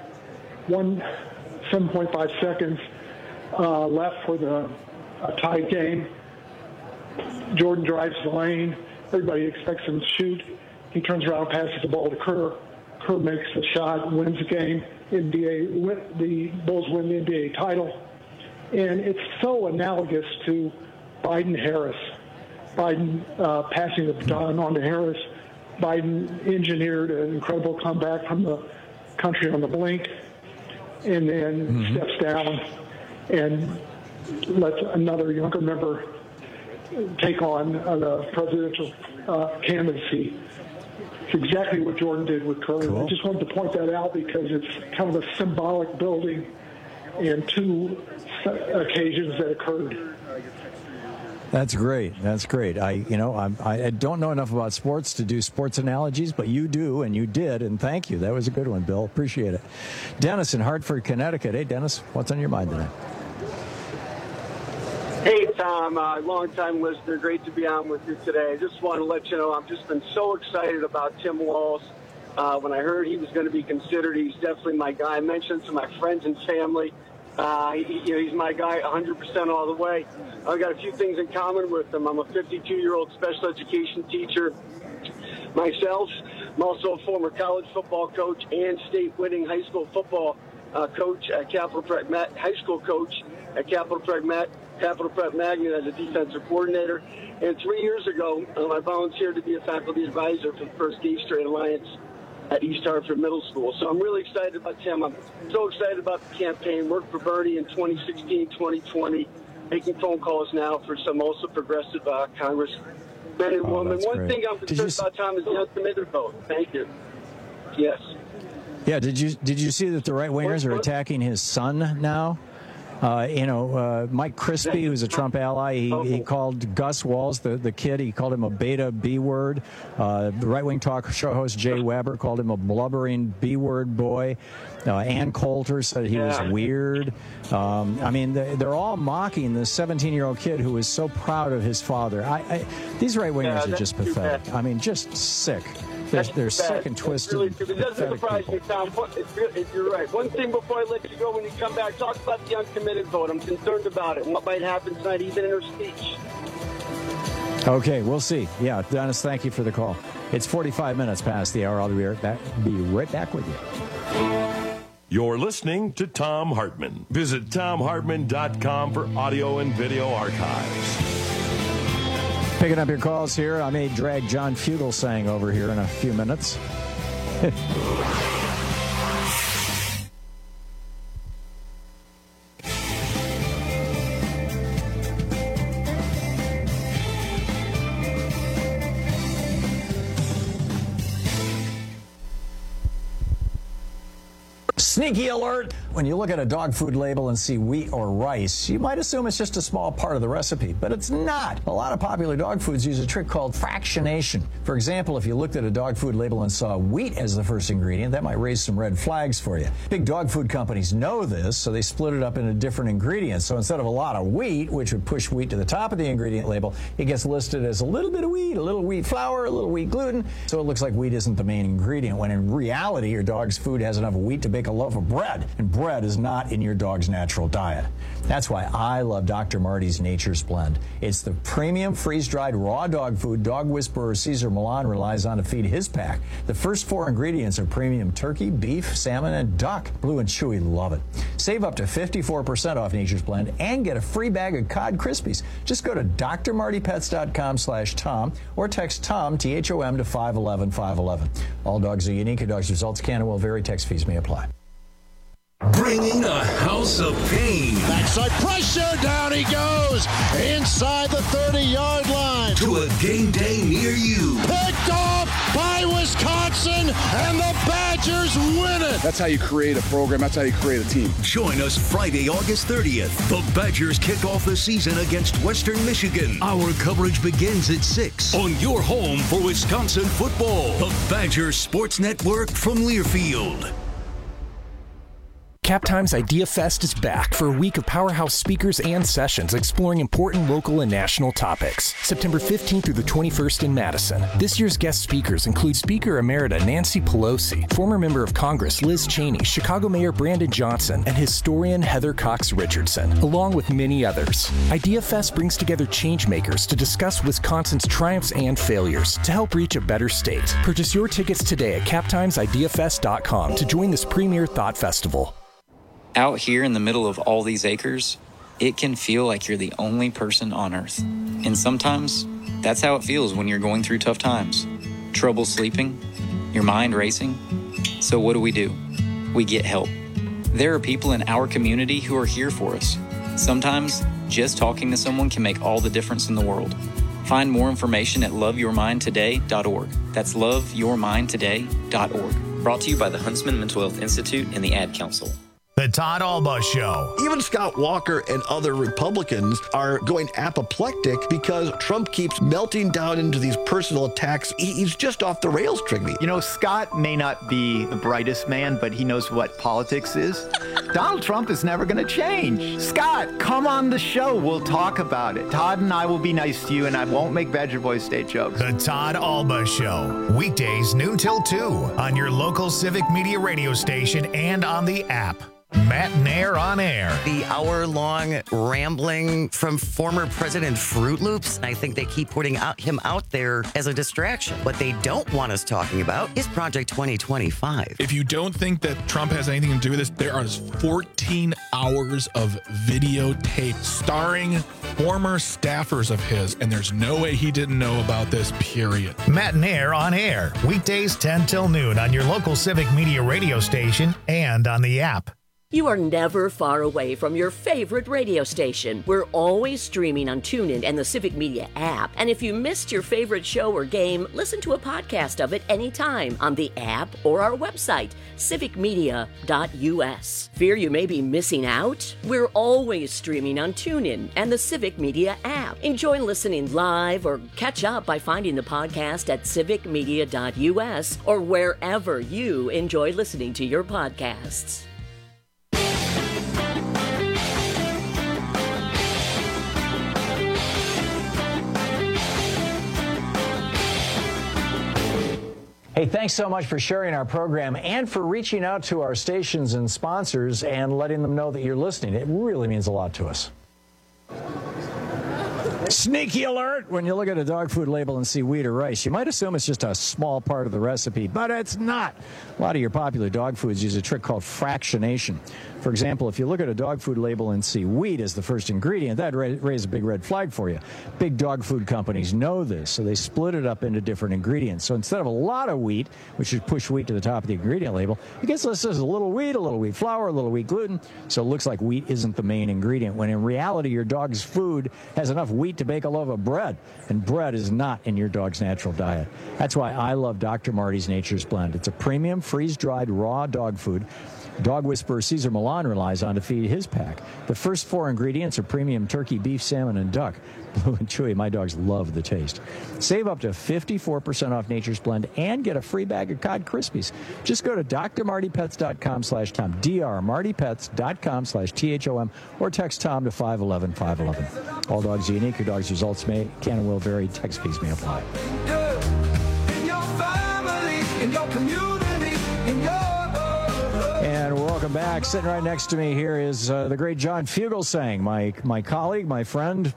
7.5 seconds left for the tied game. Jordan drives the lane. Everybody expects him to shoot. He turns around, passes the ball to Kerr. Kerr makes the shot, wins the game. The Bulls win the NBA title. And it's so analogous to Biden-Harris. Biden passing the baton on to Harris. Biden engineered an incredible comeback from the country on the blink, and then steps down and lets another younger member take on the presidential candidacy. It's exactly what Jordan did with Kerr. Cool. I just wanted to point that out because it's kind of a symbolic building in 2 occasions that occurred. That's great. I don't know enough about sports to do sports analogies, but you do, and you did, and thank you. That was a good one, Bill. Appreciate it. Dennis in Hartford, Connecticut. Hey, Dennis, what's on your mind today? Hey, Tom, long-time listener. Great to be on with you today. I just want to let you know I've just been so excited about Tim Walz. When I heard he was going to be considered, he's definitely my guy. I mentioned to my friends and family. He's my guy 100% all the way. I've got a few things in common with him. I'm a 52-year-old special education teacher myself. I'm also a former college football coach and state-winning high school football coach at Capital Prep high school coach at Capital Prep Magnet as a defensive coordinator. And 3 years ago, I volunteered to be a faculty advisor for the First Gay Straight Alliance at East Hartford Middle School. So I'm really excited about Tim. I'm so excited about the campaign. Worked for Bernie in 2016, 2020, making phone calls now for some also progressive congressmen and women. One thing I'm concerned about, Tom, is the uncommitted vote. Thank you. Yes. Yeah, did you see that the right-wingers are attacking his son now? Mike Crispy, who's a Trump ally, he called Gus Walz, the kid, he called him a beta B-word. The right-wing talk show host Jay Weber called him a blubbering B-word boy. Ann Coulter said he was weird. They're all mocking this 17-year-old kid who is so proud of his father. These right-wingers are just pathetic. I mean, just sick. They're sick and twisted. Really, it doesn't surprise me, Tom. You're right. One thing before I let you go, when you come back, talk about the uncommitted vote. I'm concerned about it. What might happen tonight, even in her speech. Okay, we'll see. Yeah, Dennis, thank you for the call. It's 45 minutes past the hour. I'll be right back with you. You're listening to Thom Hartmann. Visit ThomHartmann.com for audio and video archives. Picking up your calls here. I may drag John Fugelsang over here in a few minutes. Sneaky alert! When you look at a dog food label and see wheat or rice, you might assume it's just a small part of the recipe, but it's not. A lot of popular dog foods use a trick called fractionation. For example, if you looked at a dog food label and saw wheat as the first ingredient, that might raise some red flags for you. Big dog food companies know this, so they split it up into different ingredients. So instead of a lot of wheat, which would push wheat to the top of the ingredient label, it gets listed as a little bit of wheat, a little wheat flour, a little wheat gluten, so it looks like wheat isn't the main ingredient, when in reality, your dog's food has enough wheat to bake a loaf of bread, and bread is not in your dog's natural diet. That's why I love Dr. Marty's Nature's Blend. It's the premium freeze-dried raw dog food dog whisperer Cesar Millan relies on to feed his pack. The first 4 ingredients are premium turkey, beef, salmon, and duck. Blue and Chewy love it. Save up to 54% off Nature's Blend and get a free bag of Cod Krispies. Just go to drmartypets.com/Tom or text Tom, T-H-O-M, to 511-511. All dogs are unique. A dog's results can and will vary. Text fees may apply. Bringing a house of pain. Backside pressure, down he goes, inside the 30-yard line. To a game day near you. Picked off by Wisconsin, and the Badgers win it. That's how you create a program. That's how you create a team. Join us Friday, August 30th. The Badgers kick off the season against Western Michigan. Our coverage begins at 6 on your home for Wisconsin football. The Badgers Sports Network from Learfield. Cap Times Idea Fest is back for a week of powerhouse speakers and sessions exploring important local and national topics. September 15th through the 21st in Madison. This year's guest speakers include Speaker Emerita Nancy Pelosi, former member of Congress Liz Cheney, Chicago Mayor Brandon Johnson, and historian Heather Cox Richardson, along with many others. Idea Fest brings together changemakers to discuss Wisconsin's triumphs and failures to help reach a better state. Purchase your tickets today at captimesideafest.com to join this premier thought festival. Out here in the middle of all these acres, it can feel like you're the only person on Earth. And sometimes, that's how it feels when you're going through tough times. Trouble sleeping, your mind racing. So what do? We get help. There are people in our community who are here for us. Sometimes, just talking to someone can make all the difference in the world. Find more information at loveyourmindtoday.org. That's loveyourmindtoday.org. Brought to you by the Huntsman Mental Health Institute and the Ad Council. The Todd Alba Show. Even Scott Walker and other Republicans are going apoplectic because Trump keeps melting down into these personal attacks. He's just off the rails, Trigby. You know, Scott may not be the brightest man, but he knows what politics is. Donald Trump is never going to change. Scott, come on the show. We'll talk about it. Todd and I will be nice to you, and I won't make Badger Boys State jokes. The Todd Alba Show. Weekdays noon till 2 on your local Civic Media radio station and on the app. Matt Nair on air. The hour-long rambling from former President Fruit Loops. I think they keep putting him out there as a distraction. What they don't want us talking about is Project 2025. If you don't think that Trump has anything to do with this, there are 14 hours of videotape starring former staffers of his, and there's no way he didn't know about this, period. Matt Nair on air. Weekdays 10 till noon on your local Civic Media radio station and on the app. You are never far away from your favorite radio station. We're always streaming on TuneIn and the Civic Media app. And if you missed your favorite show or game, listen to a podcast of it anytime on the app or our website, civicmedia.us. Fear you may be missing out? We're always streaming on TuneIn and the Civic Media app. Enjoy listening live or catch up by finding the podcast at civicmedia.us or wherever you enjoy listening to your podcasts. Hey, thanks so much for sharing our program and for reaching out to our stations and sponsors and letting them know that you're listening. It really means a lot to us. Sneaky alert! When you look at a dog food label and see wheat or rice, you might assume it's just a small part of the recipe, but it's not. A lot of your popular dog foods use a trick called fractionation. For example, if you look at a dog food label and see wheat as the first ingredient, that'd raise a big red flag for you. Big dog food companies know this, so they split it up into different ingredients. So instead of a lot of wheat, which would push wheat to the top of the ingredient label, it gets listed as a little wheat flour, a little wheat gluten, so it looks like wheat isn't the main ingredient, when in reality your dog's food has enough wheat to bake a loaf of bread, and bread is not in your dog's natural diet. That's why I love Dr. Marty's Nature's Blend. It's a premium, freeze-dried, raw dog food dog whisperer Cesar Millan relies on to feed his pack. The first 4 ingredients are premium turkey, beef, salmon, and duck. Blue and Chewy, my dogs love the taste. Save up to 54% off Nature's Blend and get a free bag of Cod Krispies. Just go to drmartypets.com/Tom, drmartypets.com/THOM, or text Tom to 511-511. All dogs are unique. Your dog's results can and will vary. Text fees may apply. In your family, in your community, in your... And welcome back. Sitting right next to me here is the great John Fugelsang, my colleague, my friend,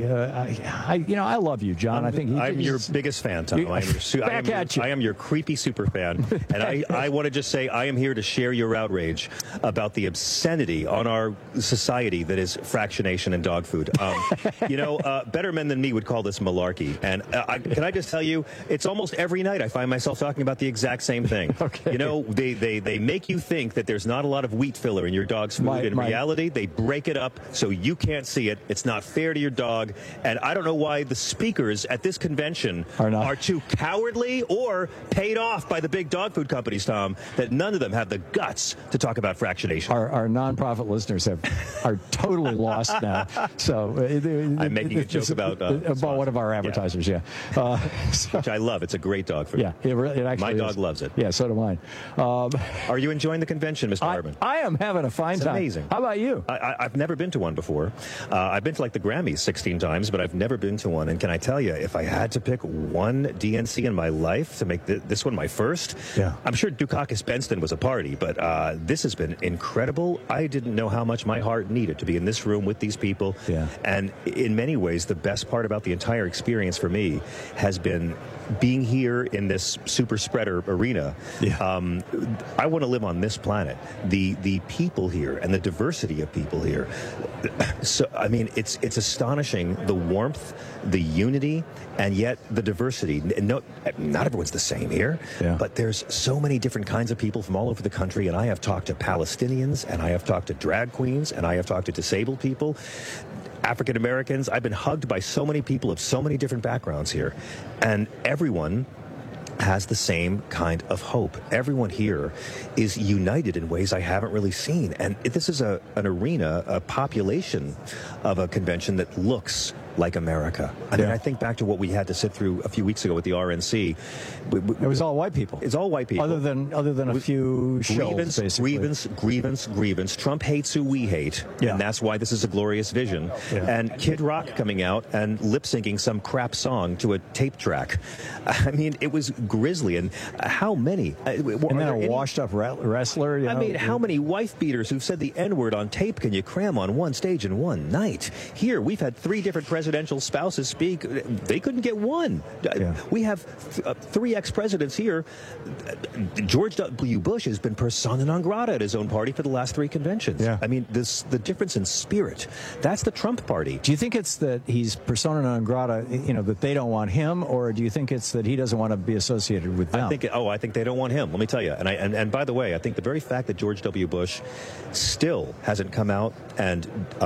I love you, John. I'm your biggest fan, Tom. I am your creepy super fan, and I want to just say I am here to share your outrage about the obscenity on our society that is fractionation and dog food. Better men than me would call this malarkey. And can I just tell you, it's almost every night I find myself talking about the exact same thing. Okay. They make you think that there's not a lot of wheat filler in your dog's food. In reality, they break it up so you can't see it. It's not fair to your dog. And I don't know why the speakers at this convention are too cowardly or paid off by the big dog food companies, Tom, that none of them have the guts to talk about fractionation. Our nonprofit listeners are totally lost now. So I'm making a joke about one of our advertisers, which I love. It's a great dog food. Yeah, it actually My dog loves it. Yeah, so do mine. Are you enjoying the convention, Mr. Hartman? I am having a fine time. Amazing. How about you? I've never been to one before. I've been to the Grammys 16 times, but I've never been to one. And can I tell you, if I had to pick one DNC in my life to make this one my first, I'm sure Dukakis Benston was a party, but this has been incredible. I didn't know how much my heart needed to be in this room with these people. Yeah. And in many ways, the best part about the entire experience for me has been being here in this super spreader arena. I want to live on this planet. The people here and the diversity of people here. So I mean, it's astonishing, the warmth, the unity, and yet the diversity. No, not everyone's the same here, but there's so many different kinds of people from all over the country. And I have talked to Palestinians, and I have talked to drag queens, and I have talked to disabled people, African Americans. I've been hugged by so many people of so many different backgrounds here, and everyone has the same kind of hope. Everyone here is united in ways I haven't really seen. And this is an arena, a population of a convention that looks like America. I mean, I think back to what we had to sit through a few weeks ago with the RNC. It was all white people. It's all white people. Other than a few shows, basically. Grievance. Trump hates who we hate, and that's why this is a glorious vision. Yeah. And Kid Rock coming out and lip-syncing some crap song to a tape track. I mean, it was grisly. And how many? And then a washed-up wrestler. You know? I mean, how many wife beaters who've said the N-word on tape can you cram on one stage in one night? Here, we've had 3 different presidential spouses speak. They couldn't get one. We have 3 ex-presidents here. George W. Bush has been persona non grata at his own party for the last 3 conventions. I mean, the difference in spirit, that's the Trump party. Do you think it's that he's persona non grata, that they don't want him, or do you think it's that he doesn't want to be associated with them? I think they don't want him. Let me tell you. And by the way, I think the very fact that George W. Bush still hasn't come out and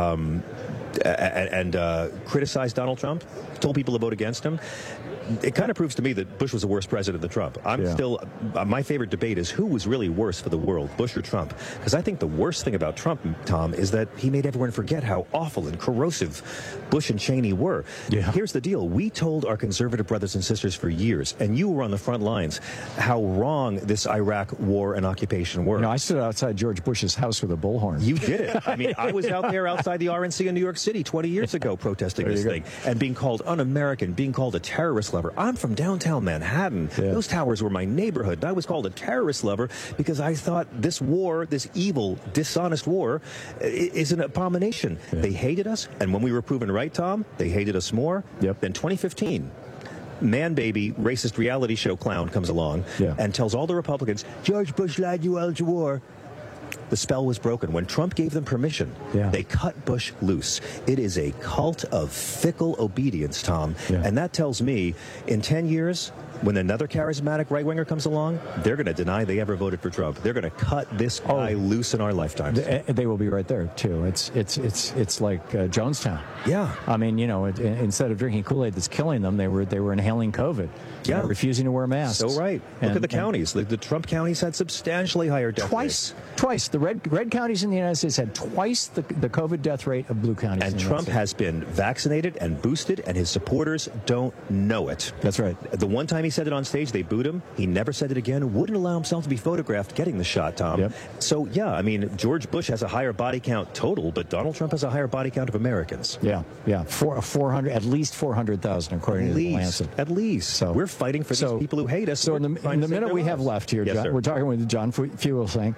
criticized Donald Trump, told people to vote against him, it kind of proves to me that Bush was a worse president than Trump. My favorite debate is who was really worse for the world, Bush or Trump? Because I think the worst thing about Trump, Tom, is that he made everyone forget how awful and corrosive Bush and Cheney were. Here's the deal. We told our conservative brothers and sisters for years, and you were on the front lines, how wrong this Iraq war and occupation were. I stood outside George Bush's house with a bullhorn. You did it. I mean, I was out there outside the RNC in New York City 20 years ago protesting this thing and being called un-American, being called a terrorist lover. I'm from downtown Manhattan. Those towers were my neighborhood. And I was called a terrorist lover because I thought this war, this evil, dishonest war, is an abomination. They hated us, and when we were proven right, Tom, they hated us more. Then 2015. Man baby racist reality show clown comes along and tells all the Republicans, George Bush lied you out to war. The spell was broken. When Trump gave them permission, they cut Bush loose. It is a cult of fickle obedience, Tom. And that tells me in 10 years, when another charismatic right-winger comes along, they're going to deny they ever voted for Trump. They're going to cut this guy loose in our lifetimes. They will be right there, too. It's like Jonestown. I mean, instead of drinking Kool-Aid that's killing them, they were inhaling COVID. Refusing to wear masks. So right. Look at the counties. The Trump counties had substantially higher death rates. Twice. The red counties in the United States had twice the COVID death rate of blue counties. And Trump has been vaccinated and boosted, and his supporters don't know it. That's right. The one time he said it on stage, they booed him. He never said it again. Wouldn't allow himself to be photographed getting the shot, Tom. So, I mean, George Bush has a higher body count total, but Donald Trump has a higher body count of Americans. 400, at least 400,000, according to the Lancet. At least. So we're fighting for these people who hate us. So in the minute we have left here, John, we're talking with John Fugelsang.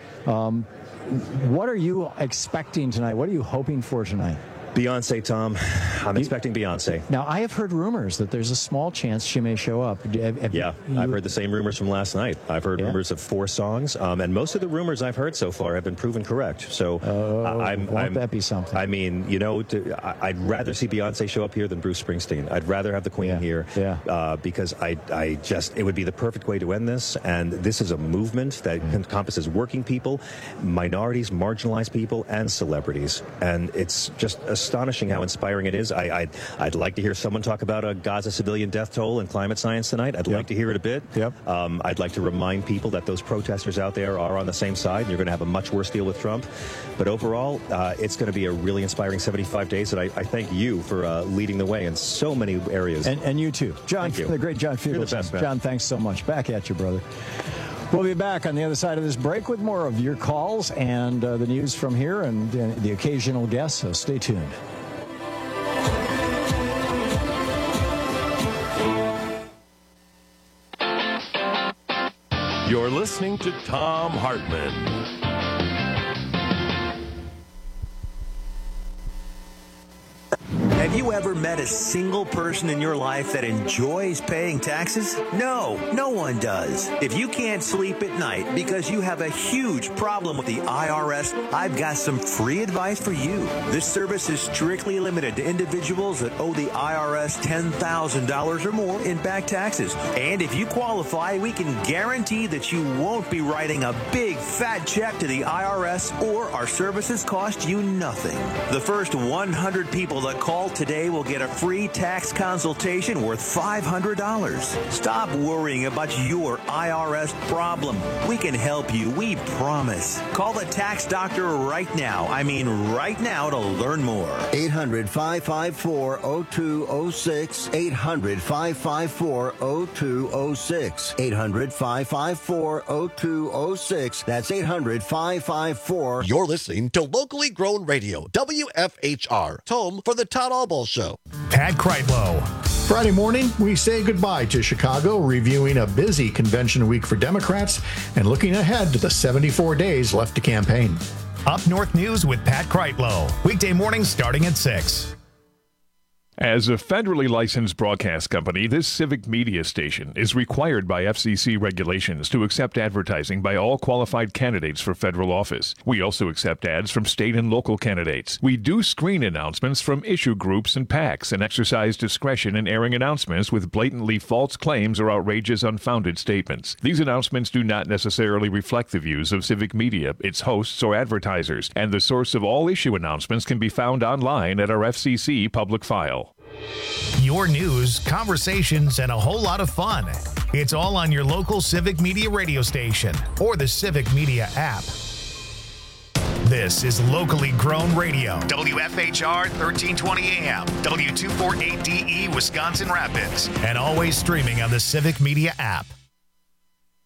What are you expecting tonight? What are you hoping for tonight? Beyonce, Tom. I'm expecting Beyonce. Now, I have heard rumors that there's a small chance she may show up. I've heard the same rumors from last night. I've heard rumors of 4 songs, and most of the rumors I've heard so far have been proven correct. So won't that be something? I mean, I'd rather see Beyonce show up here than Bruce Springsteen. I'd rather have the Queen here because it would be the perfect way to end this. And this is a movement that encompasses working people, minorities, marginalized people, and celebrities. And it's just astonishing how inspiring it is. I'd like to hear someone talk about a Gaza civilian death toll and climate science tonight. I'd like to hear it a bit. I'd like to remind people that those protesters out there are on the same side, and you're going to have a much worse deal with Trump. But overall, it's going to be a really inspiring 75 days, and I thank you for leading the way in so many areas. And you too. John, the great John Fugelsang. You're the best, man. John, thanks so much. Back at you, brother. We'll be back on the other side of this break with more of your calls and the news from here and the occasional guests, so stay tuned. You're listening to Thom Hartmann. Have you ever met a single person in your life that enjoys paying taxes? No, no one does. If you can't sleep at night because you have a huge problem with the IRS, I've got some free advice for you. This service is strictly limited to individuals that owe the IRS $10,000 or more in back taxes. And if you qualify, we can guarantee that you won't be writing a big fat check to the IRS, or our services cost you nothing. The first 100 people that call today will get a free tax consultation worth $500. Stop worrying about your IRS problem. We can help you, we promise. Call the tax doctor right now. I mean right now to learn more. 800-554-0206. 800-554-0206. 800-554-0206. That's 800-554. You're listening to Locally Grown Radio, WFHR, home for the Todd Albaugh Show. Pat Kreitlow. Friday morning, we say goodbye to Chicago, reviewing a busy convention week for Democrats and looking ahead to the 74 days left to campaign. Up North News with Pat Kreitlow. Weekday mornings starting at 6. As a federally licensed broadcast company, this civic media station is required by FCC regulations to accept advertising by all qualified candidates for federal office. We also accept ads from state and local candidates. We do screen announcements from issue groups and PACs and exercise discretion in airing announcements with blatantly false claims or outrageous, unfounded statements. These announcements do not necessarily reflect the views of civic media, its hosts, or advertisers, and the source of all issue announcements can be found online at our FCC public file. Your news, conversations, and a whole lot of fun. It's all on your local Civic Media radio station or the Civic Media app. This is Locally Grown Radio, WFHR 1320 AM, W248DE Wisconsin Rapids, and always streaming on the Civic Media app.